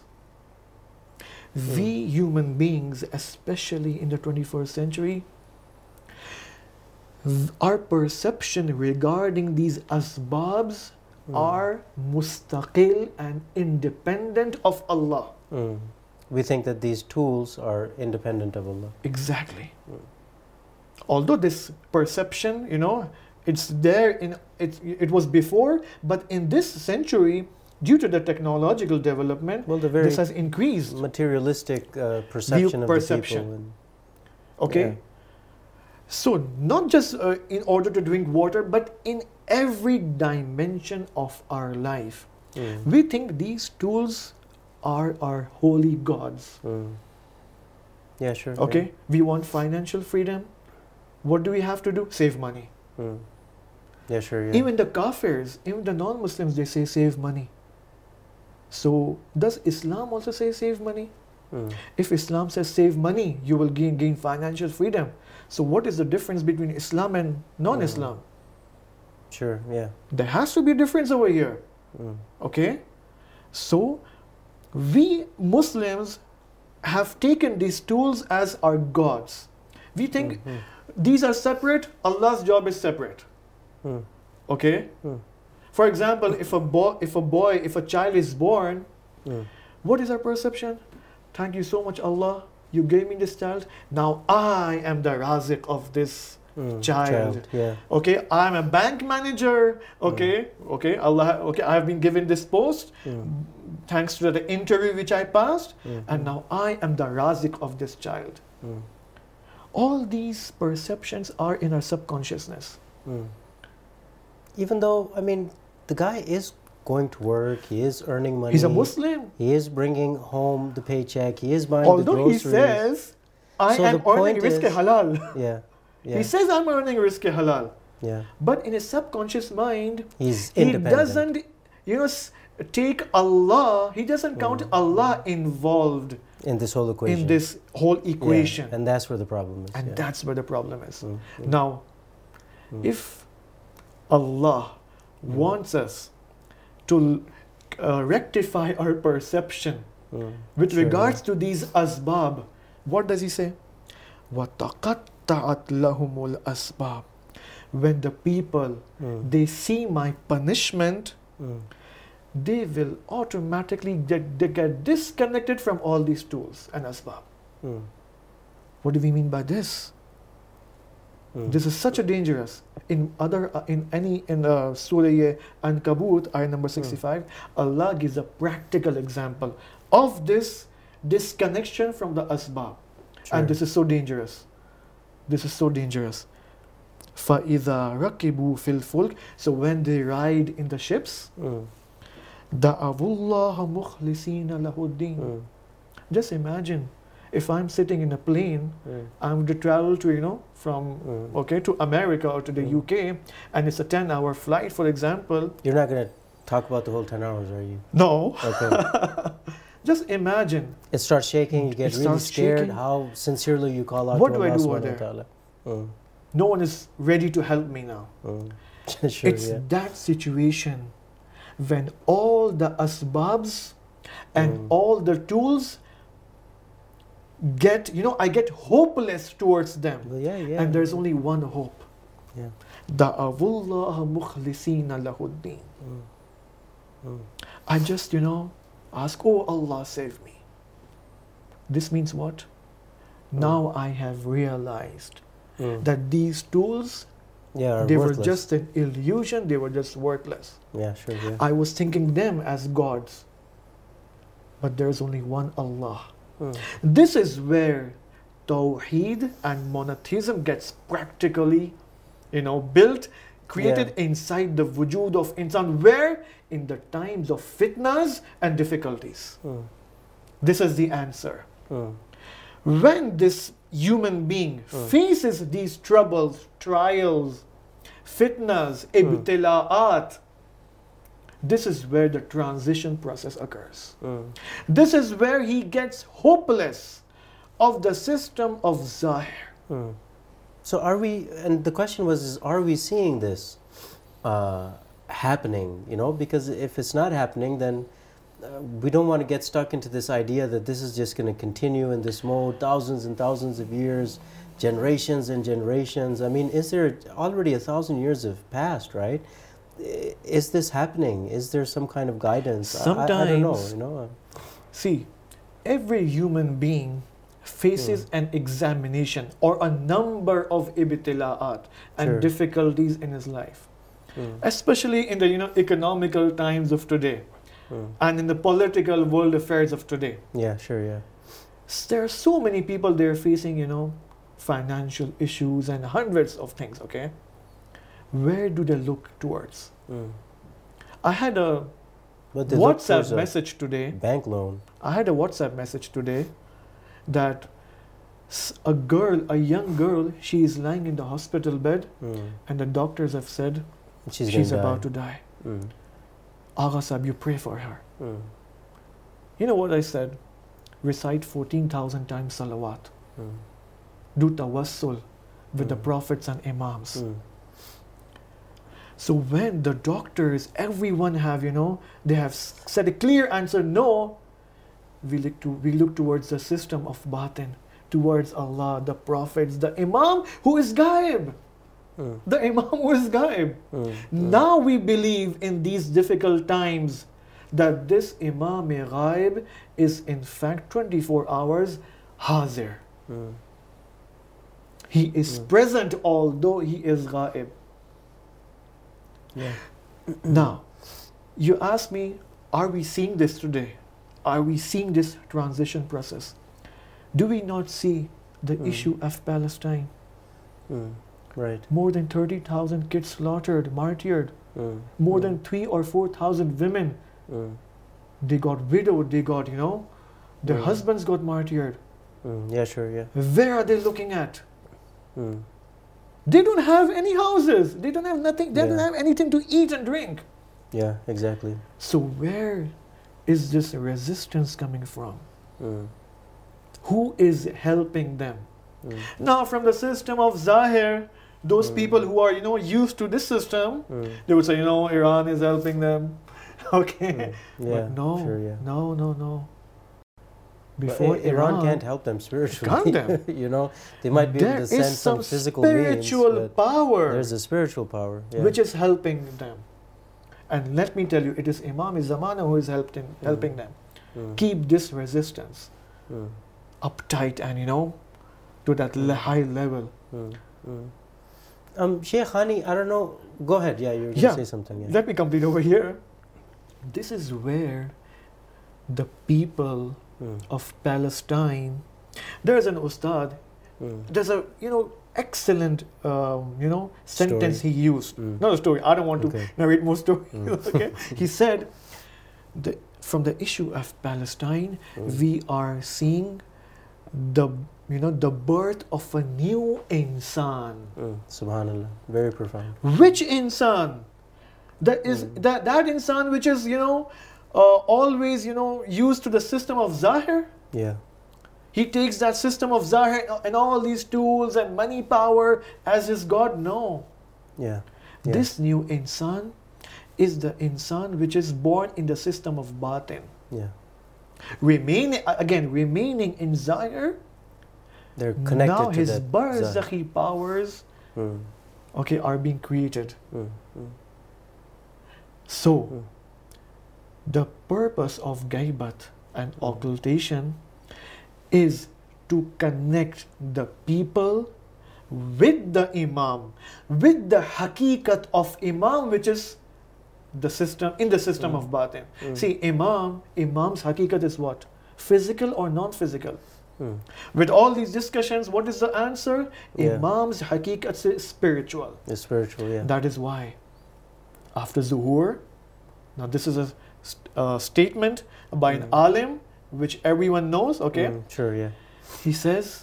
We human beings, especially in the twenty-first century, th- our perception regarding these asbabs Mm. are mustaqil and independent of Allah. Mm. We think that these tools are independent of Allah. Exactly. Mm. Although this perception, you know, it's there in it. It was before, but in this century, due to the technological development, Well, the very this has increased. materialistic uh, perception of perception. the people. Okay. Yeah. So not just uh, in order to drink water, but in every dimension of our life, And, mm. we think these tools are our holy gods. Mm. Yeah, sure. Okay. We want financial freedom. What do we have to do? Save money. Yeah, mm. yeah sure. Yeah. Even the kafirs, even the non-Muslims, they say save money. So does Islam also say save money? Mm. If Islam says save money, you will gain, gain financial freedom. So what is the difference between Islam and non-Islam? Sure. Yeah. There has to be a difference over here. Mm. Okay? So we Muslims have taken these tools as our gods. We think Mm. these are separate, Allah's job is separate. Mm. Okay? Mm. For example, if a boy, if a boy, if a child is born, Mm. what is our perception? Thank you so much, Allah. You gave me this child. Now I am the razik of this Mm. child. Yeah. Okay, I'm a bank manager. Okay, okay, Allah. Okay, I have been given this post Mm. thanks to the interview which I passed, Mm. and now I am the razik of this child. Mm. All these perceptions are in our subconsciousness. Mm. Even though, I mean, the guy is going to work, he is earning money. He's a Muslim. He is bringing home the paycheck. He is buying the Although he groceries. says, I So am the earning point rizq is- halal. Yeah. Yeah. He says, I'm earning rizq halal. yeah. But in his subconscious mind, He's he independent. doesn't, you know, s- take Allah, he doesn't count Mm. Allah involved in this whole equation. in this whole Yeah, equation. and that's where the problem is. And yeah. that's where the problem is. Mm, mm, Now, mm. if Allah Mm. wants us to uh, rectify our perception Mm. with Sure, regards yeah. to these asbab, what does he say? وَتَقَطَّعَتْ لَهُمُ الْأَسْبَابِ. When the people, Mm. they see my punishment, Mm. they will automatically get, they get disconnected from all these tools and asbab. Mm. What do we mean by this? Mm. This is such a dangerous. In other, uh, in any, in uh, Surah Ankabut, ayah number sixty-five, Allah gives a practical example of this disconnection from the asbab. Sure. And this is so dangerous. This is so dangerous. فَإِذَا رَكِبُوا فِي الْفُلْكِ. So when they ride in the ships, Mm. دَعَوُوا اللَّهَ مُخْلِصِينَ لَهُ الدِّينَ. Mm. Just imagine, if I'm sitting in a plane, Mm. I'm to travel to, you know, from, Mm. okay, to America or to the Mm. U K, and it's a ten hour flight, for example. You're not going to talk about the whole ten hours, are you? No. Okay. Just imagine. It starts shaking, you It get really starts scared, shaking. how sincerely you call out What to do I Allah do over subhanahu wa there? ta'ala. Mm. No one is ready to help me now. Mm. Sure, It's yeah. that situation when all the asbabs and Mm. all the tools get, you know, I get hopeless towards them. Well, yeah, yeah. And there's only one hope. Yeah. دَعَوُوا اللَّهَ مُخْلِصِينَ لَهُ الدِّينَ. Mm. Mm. I just, you know, ask, oh Allah, save me. This means what? Mm. Now I have realized Mm. that these tools, yeah, are they worthless. were just an illusion, they were just worthless. Yeah, sure, yeah. I was thinking them as gods. But there's only one Allah. Mm. This is where Tawheed and monotheism gets practically, you know, built, created Yeah. inside the wujud of insan. Where? In the times of fitnas and difficulties. Mm. This is the answer. Mm. When this human being Mm. faces these troubles, trials, fitnas, Mm. ibtila'at, this is where the transition process occurs. Mm. This is where he gets hopeless of the system of Zahir. Mm. So are we, and the question was, is are we seeing this uh, happening, you know, because if it's not happening, then uh, we don't want to get stuck into this idea that this is just going to continue in this mode thousands and thousands of years, generations and generations. I mean, is there already a thousand years have passed, right? I- Is this happening? Is there some kind of guidance? I- I, I don't know, Sometimes- you know. See, every human being faces an examination or a number of ibtila'at and Sure. difficulties in his life. Mm. Especially in the you know economical times of today Mm. and in the political world affairs of today. Yeah, sure, yeah. S- There are so many people they're facing, you know, financial issues and hundreds of things, okay? Where do they look towards? Mm. I had a But they look WhatsApp towards a message today. bank loan. I had a WhatsApp message today that s- a girl, a young girl, she is lying in the hospital bed Mm. and the doctors have said She's, she's gonna about die. to die. Mm. Agha Sahib, you pray for her. Mm. You know what I said? Recite fourteen thousand times salawat. Mm. Do tawassul with the Mm. prophets and imams. Mm. So when the doctors, everyone have, you know, they have s- said a clear answer, no, we look, to, we look towards the system of batin, towards Allah, the prophets, the imam who is ghaib. Mm. The imam who is ghaib. Mm. Mm. Now we believe in these difficult times that this imam ghaib is in fact twenty-four hours hazir. Mm. He is Mm. present although he is ghaib. Yeah. Now, you ask me, are we seeing this today? Are we seeing this transition process? Do we not see the Mm. issue of Palestine? Mm. Right. More than thirty thousand kids slaughtered, martyred. Mm. More Mm. than three or four thousand women, Mm. they got widowed, they got, you know, their Mm. husbands got martyred. Mm. Yeah, sure, yeah. Where are they looking at? Mm. They don't have any houses. They don't have nothing. They don't Yeah. have anything to eat and drink. Yeah, exactly. So where is this resistance coming from? Mm. Who is helping them? Mm. Now, from the system of Zahir, those Mm. people who are, you know, used to this system, Mm. they would say, you know, Iran is helping them. Okay. Mm. Yeah, But no, sure, yeah. no, no, no. But Before I- Iran, can't help them spiritually. Can't them. you know, they might be there able to send is some, some physical spiritual means, but power there's a spiritual power. Yeah. which is helping them. And let me tell you, it is Imam Zamana who is helped in, helping them. Mm. Keep this resistance Mm. uptight and, you know, to that le- high level. Mm. Mm. Um, Sheikh Hani, I don't know. Go ahead. Yeah, you were going to Yeah. say something. Yeah. Let me complete over here. This is where the people Mm. of Palestine, there's an ustad, Mm. there's a, you know, excellent, um, you know, sentence Story. he used. Mm. Not a story, I don't want to Okay. narrate more stories, Mm. okay? He said, the, from the issue of Palestine, Mm. we are seeing the, you know, the birth of a new insan. Mm. Subhanallah. Very profound. Which insan? That is Mm. that that insan which is, you know, uh, always, you know, used to the system of Zahir. Yeah. He takes that system of Zahir and all these tools and money power as his God. No. Yeah. Yeah. This new insan is the insan which is born in the system of Batin. Yeah. Remaining again, remaining in Zahir. They're connected Now to his that. Zah- barzakhi powers, Mm. okay, are being created. Mm. Mm. So, Mm. the purpose of gaibat and Mm. occultation is to connect the people with the imam, with the hakikat of imam, which is the system, in the system Mm. of batin. Mm. See, imam, imam's hakikat is what? Physical or non-physical? Mm. With all these discussions, what is the answer? Yeah. Imam's haqiqat is spiritual. It's spiritual, yeah. That is why after Zuhur, now this is a st- uh, statement by an Mm. alim which everyone knows, okay? Mm, sure, yeah. He says,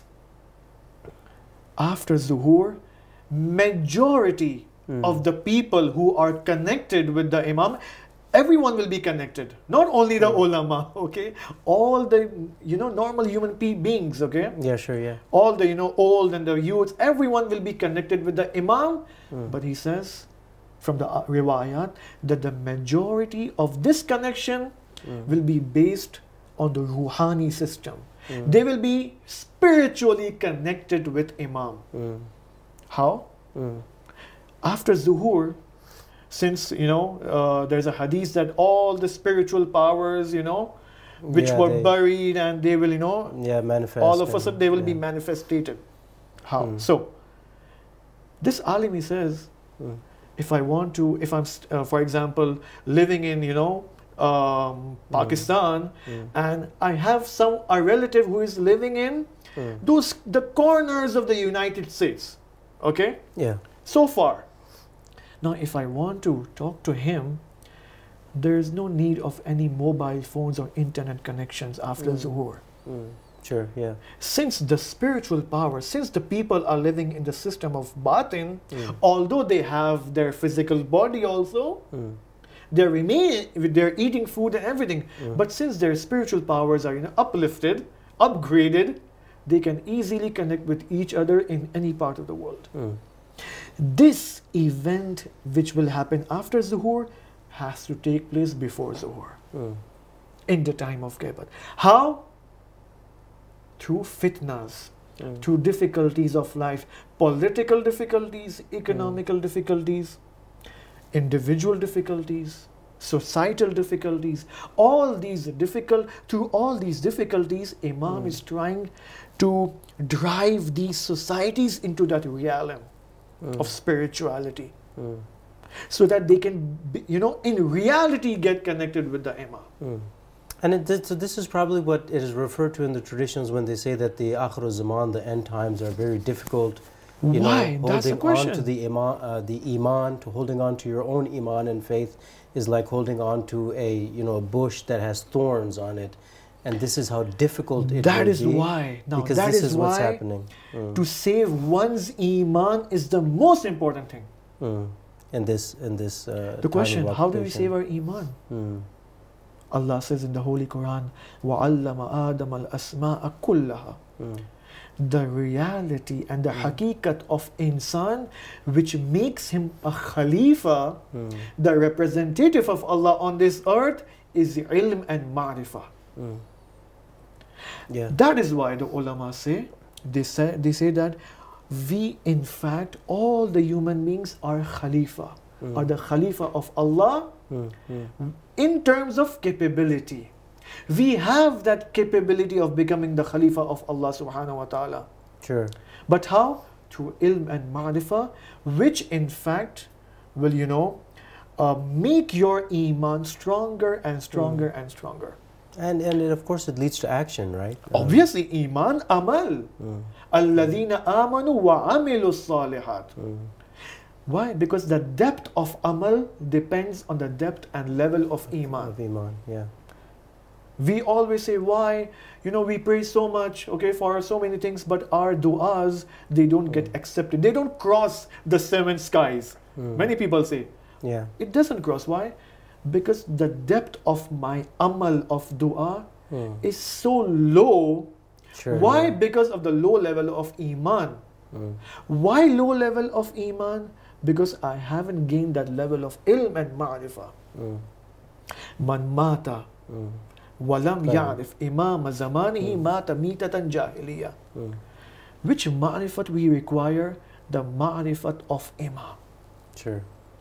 after Zuhur, majority Mm. of the people who are connected with the Imam, everyone will be connected. Not only the Mm. ulama, okay? All the, you know, normal human pe- beings, okay? Yeah, sure, yeah. All the, you know, old and the youths, everyone will be connected with the Imam. Mm. But he says, from the uh, riwayat, that the majority of this connection Mm. will be based on the Ruhani system. Mm. They will be spiritually connected with Imam. Mm. How? Mm. After Zuhur, since, you know, uh, there's a hadith that all the spiritual powers, you know, which Yeah, were they- buried and they will, you know, Yeah, manifest. all of a and- sudden they will be yeah. manifested. How? Mm. So, this alim, he says, Mm. if I want to, if I'm, st- uh, for example, living in, you know, um, Pakistan, Mm. and I have some a relative who is living in Mm. those the corners of the United States, okay, Yeah. so far. Now, if I want to talk to him, there is no need of any mobile phones or internet connections after Mm. Zuhur. Mm. Sure, yeah. Since the spiritual power, since the people are living in the system of batin, Mm. although they have their physical body also, Mm. they remain, they're eating food and everything, Mm. but since their spiritual powers are, you know, uplifted, upgraded, they can easily connect with each other in any part of the world. Mm. This event which will happen after Zuhur has to take place before Zuhur, Mm. in the time of Ghibat. How? Through fitnas, Mm. through difficulties of life, political difficulties, economical difficulties, individual difficulties, societal difficulties. All these difficult, through all these difficulties, Imam Mm. is trying to drive these societies into that realm Mm. of spirituality, Mm. so that they can, be, you know, in reality get connected with the Imam. Mm. And it, this- so this is probably what it is referred to in the traditions when they say that the Akhir Zaman, the end times, are very difficult. You Why? know, That's the holding on to question. the iman, uh, the iman, to holding on to your own iman and faith is like holding on to a, you know, a bush that has thorns on it, and this is how difficult it That will is be, why. Now, because that this is is what's why happening. Mm. to save one's iman is the most important thing. Mm. In this, in this. Uh, The time question: of how do we occupation. save our iman? Mm. Allah says in the Holy Quran, وَعَلَّمَ آدَمَ الْأَسْمَاءَ كُلَّهَا. Mm. The reality and the Mm. haqiqat of insan, which makes him a khalifa, Mm. the representative of Allah on this earth, is ilm and ma'rifah. Mm. Yeah. That is why the ulama say, they say, they say that we, in fact, all the human beings are khalifa, Mm. are the khalifa of Allah Mm. Mm. in terms of capability. We have that capability of becoming the khalifa of Allah subhanahu wa ta'ala. Sure. But how? Through ilm and ma'rifah, which in fact will, you know, uh, make your iman stronger and stronger and stronger. And and it, of course it leads to action, right? Uh, Obviously, iman amal. Mm. Alladhina amanu wa amilu salihat. Mm. Why? Because the depth of amal depends on the depth and level of iman. Of iman, yeah. We always say, why? You know, we pray so much, okay, for so many things, but our du'as, they don't get Mm. accepted. They don't cross the seven skies. Mm. Many people say. Yeah. It doesn't cross. Why? Because the depth of my amal of dua Mm. is so low. Sure. Why? yeah. Because of the low level of iman. Mm. Why low level of iman? Because I haven't gained that level of ilm and ma'rifah. Mm. Man mata Mm. walam Right. ya'rif imam zamanihi Mm. mata mitatan jahiliya. Mm. Which ma'rifat we require? The ma'rifat of imam. Sure.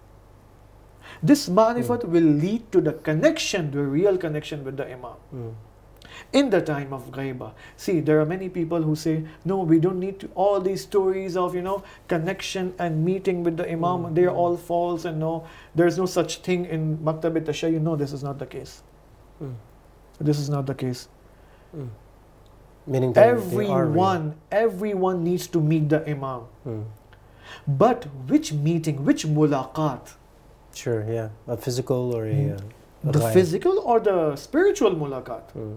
This ma'rifat will lead to the connection, the real connection with the imam. Mm. In the time of ghaiba. See, there are many people who say, no, we don't need to, all these stories of, you know, connection and meeting with the imam, Mm. they are all false, and no, there's no such thing in Maktab al-Tashayyun. No, this is not the case. Mm. This is not the case. Mm. Meaning that they are real. Everyone, everyone needs to meet the Imam. Mm. But which meeting, which mulaqat? Sure, yeah. A physical or a... Uh, a The ghaib. physical or the spiritual mulaqat? Mm.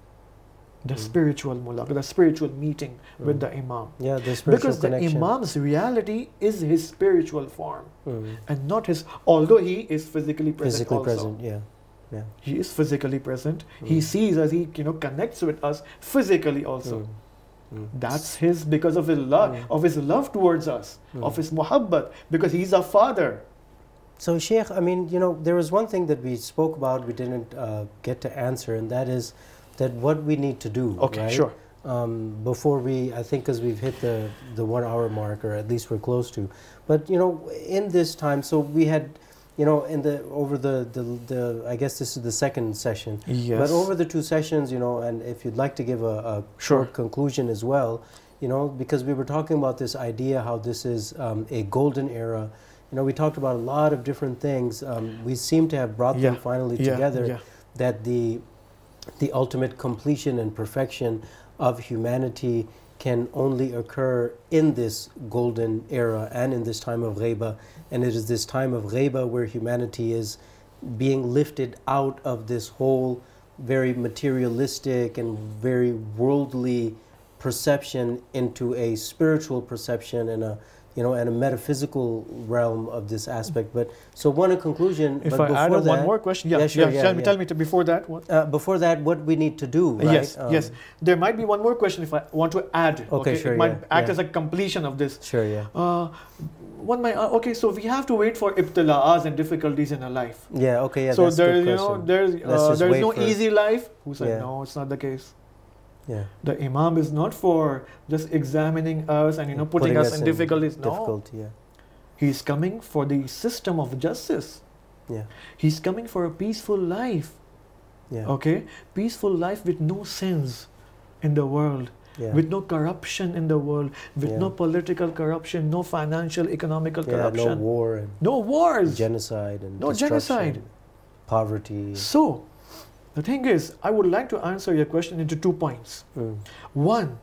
The Mm. spiritual mulaqat, the spiritual meeting with Mm. the Imam. Yeah, the spiritual Because the connection. Imam's reality is his spiritual form Mm. and not his, although he is physically present Physically also. present, yeah. Yeah. He is physically present. He Mm. sees as he you know connects with us physically also. Mm. Mm. That's his because of his love Mm. of his love towards us, Mm. of his muhabbat, because he's our father. So, Sheikh, I mean, you know, there was one thing that we spoke about, we didn't uh, get to answer, and that is that what we need to do. Okay, right? sure. Um, before we, I think, because we've hit the the one hour mark, or at least we're close to. But you know, in this time, so we had, you know, in the over the the, the I guess this is the second session. Yes. But over the two sessions, you know, and if you'd like to give a, a Sure. short conclusion as well, you know, because we were talking about this idea how this is um, a golden era. You know, we talked about a lot of different things. Um, we seem to have brought them Yeah. finally Yeah, together. yeah. That the the ultimate completion and perfection of humanity can only occur in this golden era and in this time of ghaiba. And it is this time of ghaiba where humanity is being lifted out of this whole very materialistic and very worldly perception into a spiritual perception and a you know and a metaphysical realm of this aspect. But so one in conclusion, If but I before add on that, one more question, yeah, Yeah, sure, yeah, yeah, tell me, yeah. tell me to, before that. What? uh, before that, what we need to do, right? Yes, Um, yes. There might be one more question if I want to add. Okay, sure, It might yeah, act yeah. as a completion of this. Sure, yeah. Uh, one might. Uh, okay, so we have to wait for ibtila'as and difficulties in our life. Yeah, okay, yeah, so that's a there, good you know, question. there's Let's uh, just there's wait no for- easy life. Who said Yeah. no? It's not the case. Yeah. The Imam is not for just examining us and you know putting, us, in difficulties. No, Difficulty, yeah. he's coming for the system of justice. Yeah. He's coming for a peaceful life. Yeah. Okay, peaceful life with no sins in the world. Yeah. With no corruption in the world, with Yeah. no political corruption, no financial, economical yeah, no corruption, war and no wars. genocide and No destruction, genocide. poverty. So, the thing is, I would like to answer your question into two points. Mm, One,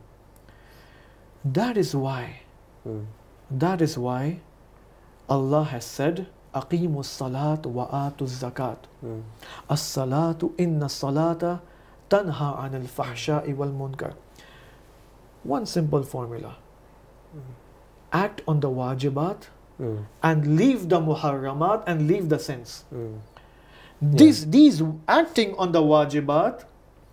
that is why, mm, that is why Allah has said, "Aqimus salat wa atuz zakat." mm, As-salatu inna salata tanha anil fahsha'i wal munkar. One simple formula. Act on the wajibat mm, and leave the muharramat and leave the sins. mm. These, these acting on the wajibat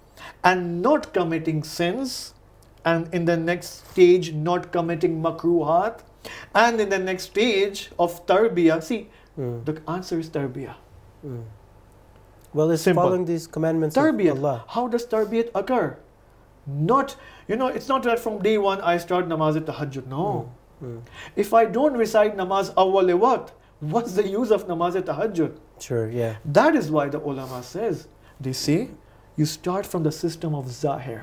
and not committing sins, and in the next stage not committing makruhat, and in the next stage of tarbiyah. See, Mm, the answer is tarbiyah. mm. Well, it's Simple. following these commandments Tarbiyat. of Allah. How does tarbiyat occur? Not, you know, it's not that from day one I start namaz at-tahajjud. No. Mm, If I don't recite namaz awwal waqt, what's the use of namaz at-tahajjud? sure, yeah. That is why the ulama says, they say, you start from the system of zahir.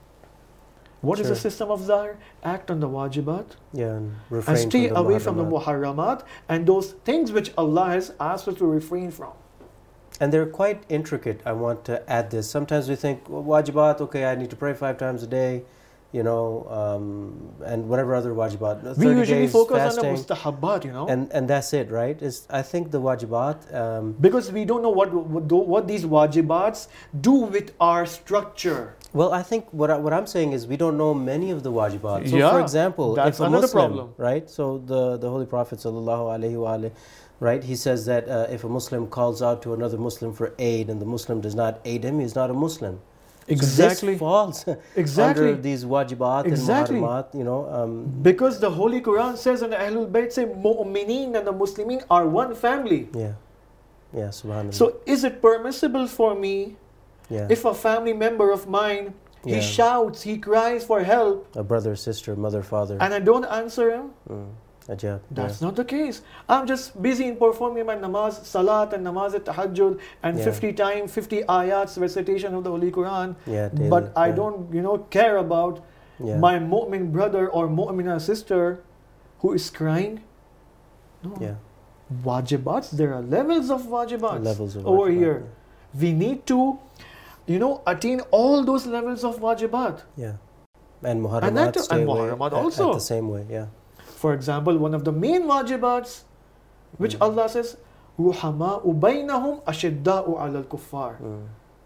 What is the Sure. system of zahir? Act on the wajibat Yeah, and refrain and stay from the away from the muharramat. muharramat and those things which Allah has asked us to refrain from. And they're quite intricate. I want to add this. Sometimes we think, well, wajibat, okay, I need to pray five times a day, you know, um, and whatever other wajibat. We thirty usually days focus fasting, on the mustahabbat, you know. and and that's it, right? Is I think the wajibat. Um, Because we don't know what what, tho- what these wajibats do with our structure. well, I think what I, what I'm saying is we don't know many of the wajibat. So, Yeah, for example, that's if a another Muslim, problem. right? So the the Holy Prophet sallallahu alaihi wasallam, right? He says that uh, if a Muslim calls out to another Muslim for aid and the Muslim does not aid him, he's not a Muslim. Exactly. So this falls Exactly. under these wajibat Exactly. and muharramat, you know. Um, Because the Holy Quran says and the Ahlul Bayt say mu'mineen and the Muslimin are one family. yeah, yeah, subhanallah. So is it permissible for me yeah, if a family member of mine he Yeah. shouts, he cries for help a brother, sister, mother, father. and I don't answer him? mm, ajab, That's not the case. I'm just busy in performing my namaz, salat and namaz at-tahajjud and Yeah. fifty times, fifty ayats recitation of the Holy Quran. yeah, yeah, daily, But I yeah, don't, you know, care about yeah. my mu'min brother or mu'mina sister who is crying. No. yeah, Wajibats, there are levels of wajibats levels of over wajibat, here. We need to, you know, attain all those levels of wajibat. Yeah, And Muharramat And that- stay and away Muharramat at- also. At the same way, yeah. For example, one of the main wajibats, which Mm. Allah says, رُحَمَاءُ بَيْنَهُمْ أَشِدَّاءُ عَلَى الْكُفَّارِ. Mm.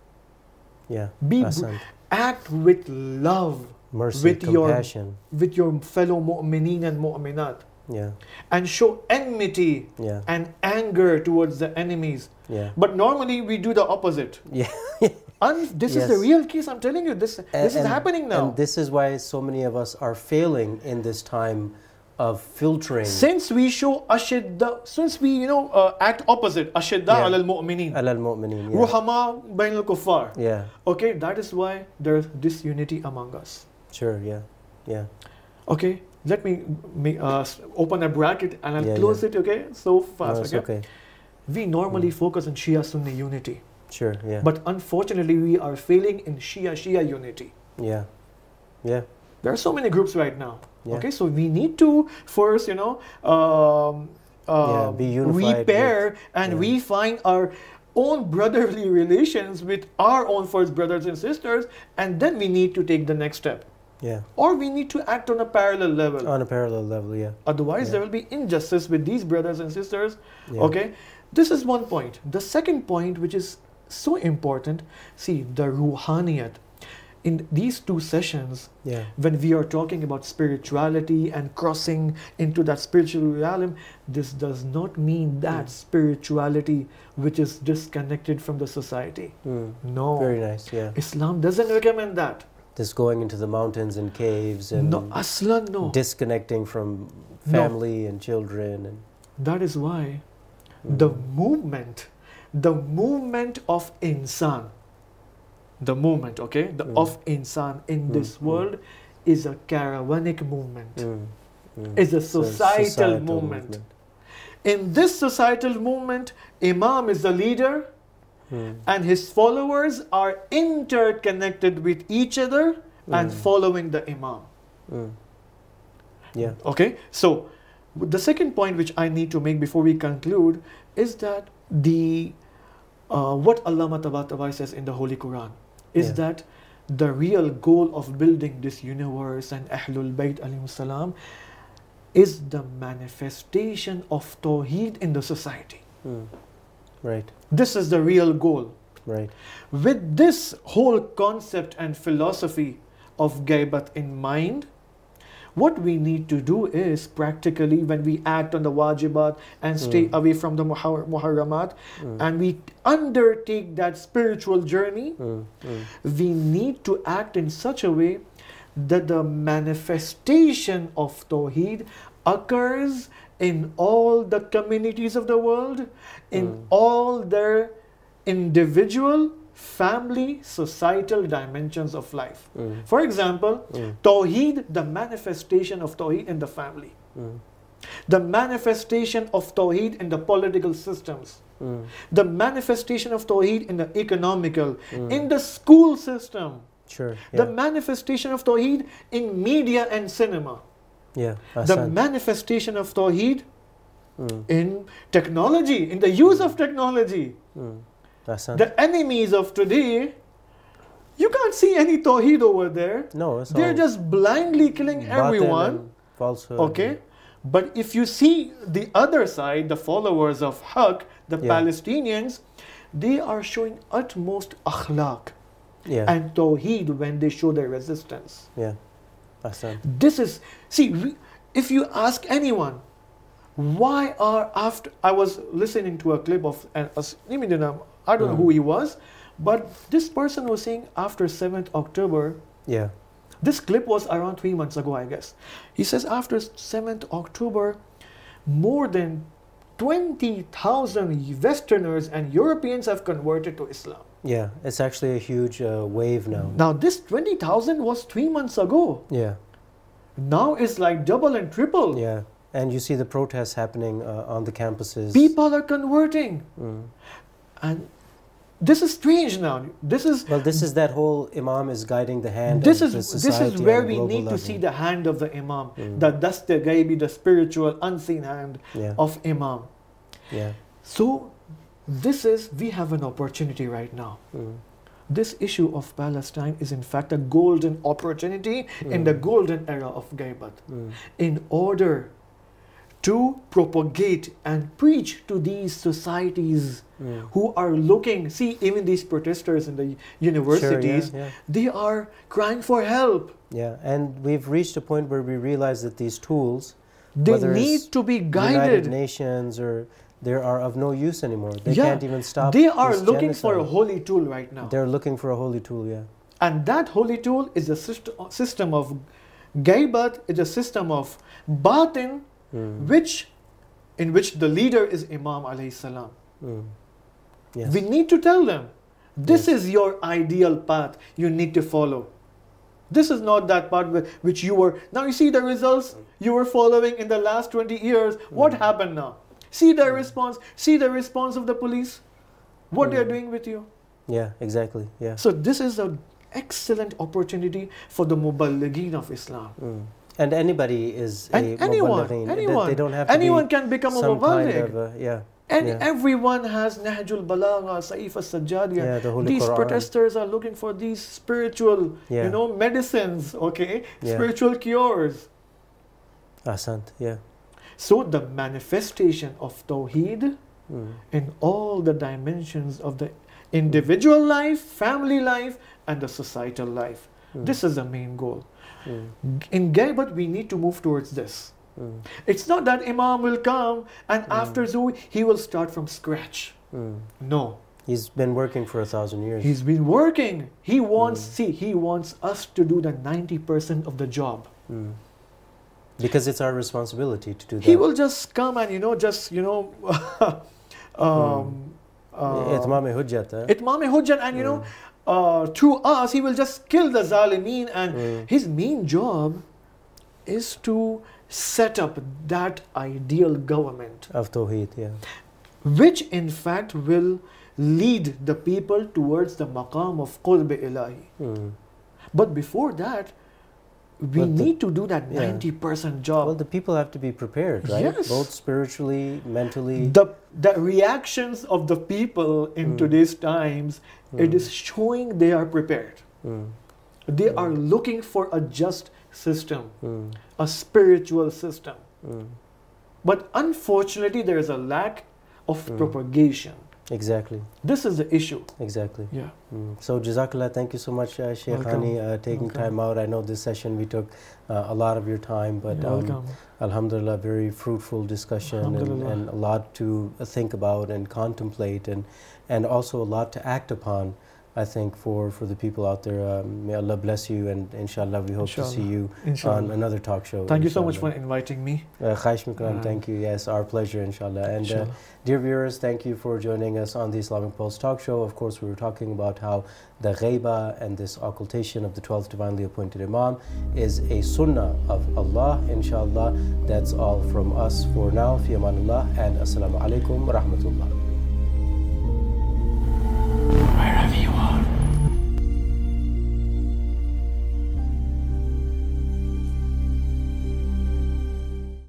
Yeah. Be Ahsan. act with love Mercy, with your compassion. with your fellow mu'mineen and mu'minat, Yeah. and show enmity Yeah. and anger towards the enemies. Yeah. But normally we do the opposite. Yeah. And this is the Yes. real case. I'm telling you, this this is And- happening now. And this is why so many of us are failing in this time of filtering. Since we show ashidda, since we you know uh, act opposite, ashidda Yeah. al mu'mineen, Alal mu'mineen. Yeah. ruhama bain al kuffar. Yeah. Okay, that is why there's disunity among us. Sure. Yeah. Yeah. Okay, let me make, uh, s- open a bracket and I'll Yeah, close yeah. it. Okay, so fast. No, it's okay? okay. We normally Mm. focus on Shia Sunni unity, Sure. Yeah. but unfortunately, we are failing in Shia Shia unity. Yeah. Yeah. There are so many groups right now. Yeah. Okay, so we need to first, you know, um, uh, Yeah, be unified repair and yeah. refine our own brotherly relations with our own first brothers and sisters, and then we need to take the next step. Yeah. Or we need to act on a parallel level. On a parallel level. Yeah. Otherwise, Yeah. there will be injustice with these brothers and sisters. Yeah. Okay, this is one point. The second point, which is so important, see the ruhaniyat. In these two sessions, Yeah. when we are talking about spirituality and crossing into that spiritual realm, this does not mean that Mm. spirituality which is disconnected from the society. Mm. No. Very nice. Yeah. Islam doesn't recommend that. This going into the mountains and caves and No, aslan no. disconnecting from No. family and children and That is why Mm. the movement, the movement of insan, the movement, okay, the Mm. of insan in Mm, this mm. world is a caravanic movement. Mm. Mm. Is a So societal, movement. In this societal movement, Imam is the leader Mm. and his followers are interconnected with each other and Mm. following the Imam. Mm. Yeah. Okay, so the second point which I need to make before we conclude is that the uh, what Allah Taala says in the Holy Quran is Yeah. that the real goal of building this universe and Ahlul Bayt alayhim salam is the manifestation of Tawheed in the society. Mm. Right. This is the real goal. Right. With this whole concept and philosophy of Gaibat in mind, what we need to do is practically when we act on the wajibat and stay Mm. away from the muhar- muharramat Mm. and we undertake that spiritual journey, Mm. Mm. we need to act in such a way that the manifestation of Tawheed occurs in all the communities of the world, in Mm. all their individual, family, societal dimensions of life. Mm. For example, Mm. Tawheed, the manifestation of Tawheed in the family, Mm. the manifestation of Tawheed in the political systems, Mm. the manifestation of Tawheed in the economical, Mm. in the school system, Sure. the Yeah. manifestation of Tawheed in media and cinema, Yeah. the Ahsan. manifestation of Tawheed Mm. in technology, in the use of technology. Mm. Ahsan. The enemies of today, you can't see any Tawheed over there. No, it's They're all just blindly killing batil everyone. and falsehood. Okay? But if you see the other side, the followers of Haqq, the Yeah. Palestinians, they are showing utmost akhlaq Yeah. and Tawheed when they show their resistance. Yeah. Ahsan. This is, see, we- if you ask anyone, why are after, I was listening to a clip of, an, a, I don't know Mm. who he was, but this person was saying after seventh October, Yeah. this clip was around three months ago, I guess. He says after seventh October, more than twenty thousand Westerners and Europeans have converted to Islam. Yeah. It's actually a huge uh, wave now. Now, this twenty thousand was three months ago. Yeah. Now it's like double and triple. Yeah. And you see the protests happening uh, on the campuses. People are converting. Mm. And this is strange now. This is Well, this is that whole Imam is guiding the hand. this of is the this society is where on a we global need to level. see the hand of the Imam. Mm. The Daste Gaibi, the spiritual unseen hand Yeah. of Imam. Yeah. So this is, we have an opportunity right now. Mm. this issue of Palestine is in fact a golden opportunity mm. in the golden era of Ghaibat. Mm. In order to propagate and preach to these societies mm. who are looking, see, even these protesters in the universities, sure, yeah, yeah. they are crying for help. Yeah, and we've reached a point where we realize that these tools, they need to be guided. United Nations or they are of no use anymore. They yeah. can't even stop. They are looking genocide. for a holy tool right now. They're looking for a holy tool, yeah. And that holy tool is a system of Ghaibat, it's a system of batin, mm. which, in which the leader is Imam alayhi salam. Mm. Yes. We need to tell them, this yes. is your ideal path you need to follow. This is not that path which you were, now you see the results you were following in the last twenty years. Mm. What happened now? See the mm. response, see the response of the police, what mm. they're doing with you. Yeah, exactly, yeah. So this is an excellent opportunity for the Muballighin of Islam. Mm. And anybody is a and anyone, Muballighin. anyone, they don't have to anyone be can become a some Muballigh. kind of a, yeah. And yeah. everyone has Nahjul Balagha, Saif al-Sajjadiyah. Yeah, the Holy these Quran. protesters are looking for these spiritual, yeah. you know, medicines, okay? Yeah. Spiritual cures. Ahsant, yeah. So the manifestation of Tawheed mm. in all the dimensions of the individual mm. life, family life, and the societal life. Mm. This is the main goal. Mm. In Ghaibat, we need to move towards this. Mm. It's not that Imam will come and mm. after Zuhr, he will start from scratch. Mm. No. He's been working for a thousand years. He's been working. He wants, mm. see, he wants us to do the ninety percent of the job. Mm. Because it's our responsibility to do that. He will just come and, you know, just, you know, um, Itmam Hujjat. Uh, Itmam Hujjat, and, you mm. know, uh, through us, he will just kill the Zalimeen, and mm. his main job is to set up that ideal government of Tawheed, yeah, which in fact will lead the people towards the maqam of Qurb Ilahi. Mm. But before that, we but need the, to do that ninety percent yeah. job. Well, the people have to be prepared, right? Yes. Both spiritually, mentally. The, the reactions of the people in mm. today's times, mm. it is showing they are prepared. Mm. They mm. are looking for a just system, mm. a spiritual system. Mm. But unfortunately, there is a lack of mm. propagation. Exactly. This is the issue. Exactly. Yeah. Mm. So, Jazakallah, thank you so much, uh, Sheikh Hani, uh, taking Welcome. time out. I know this session we took uh, a lot of your time, but um, Alhamdulillah, very fruitful discussion and, and a lot to think about and contemplate, and and also a lot to act upon. I think for, for the people out there, um, may Allah bless you, and inshallah we hope inshallah. to see you inshallah. on another talk show. Thank inshallah. you so much for inviting me. Uh, thank you. Yes, our pleasure, inshallah. And uh, dear viewers, thank you for joining us on the Islamic Pulse talk show. Of course, we were talking about how the ghaiba and this occultation of the twelfth divinely appointed Imam is a sunnah of Allah, inshallah. That's all from us for now. Fi amanillah, and assalamu alaikum wa rahmatullah.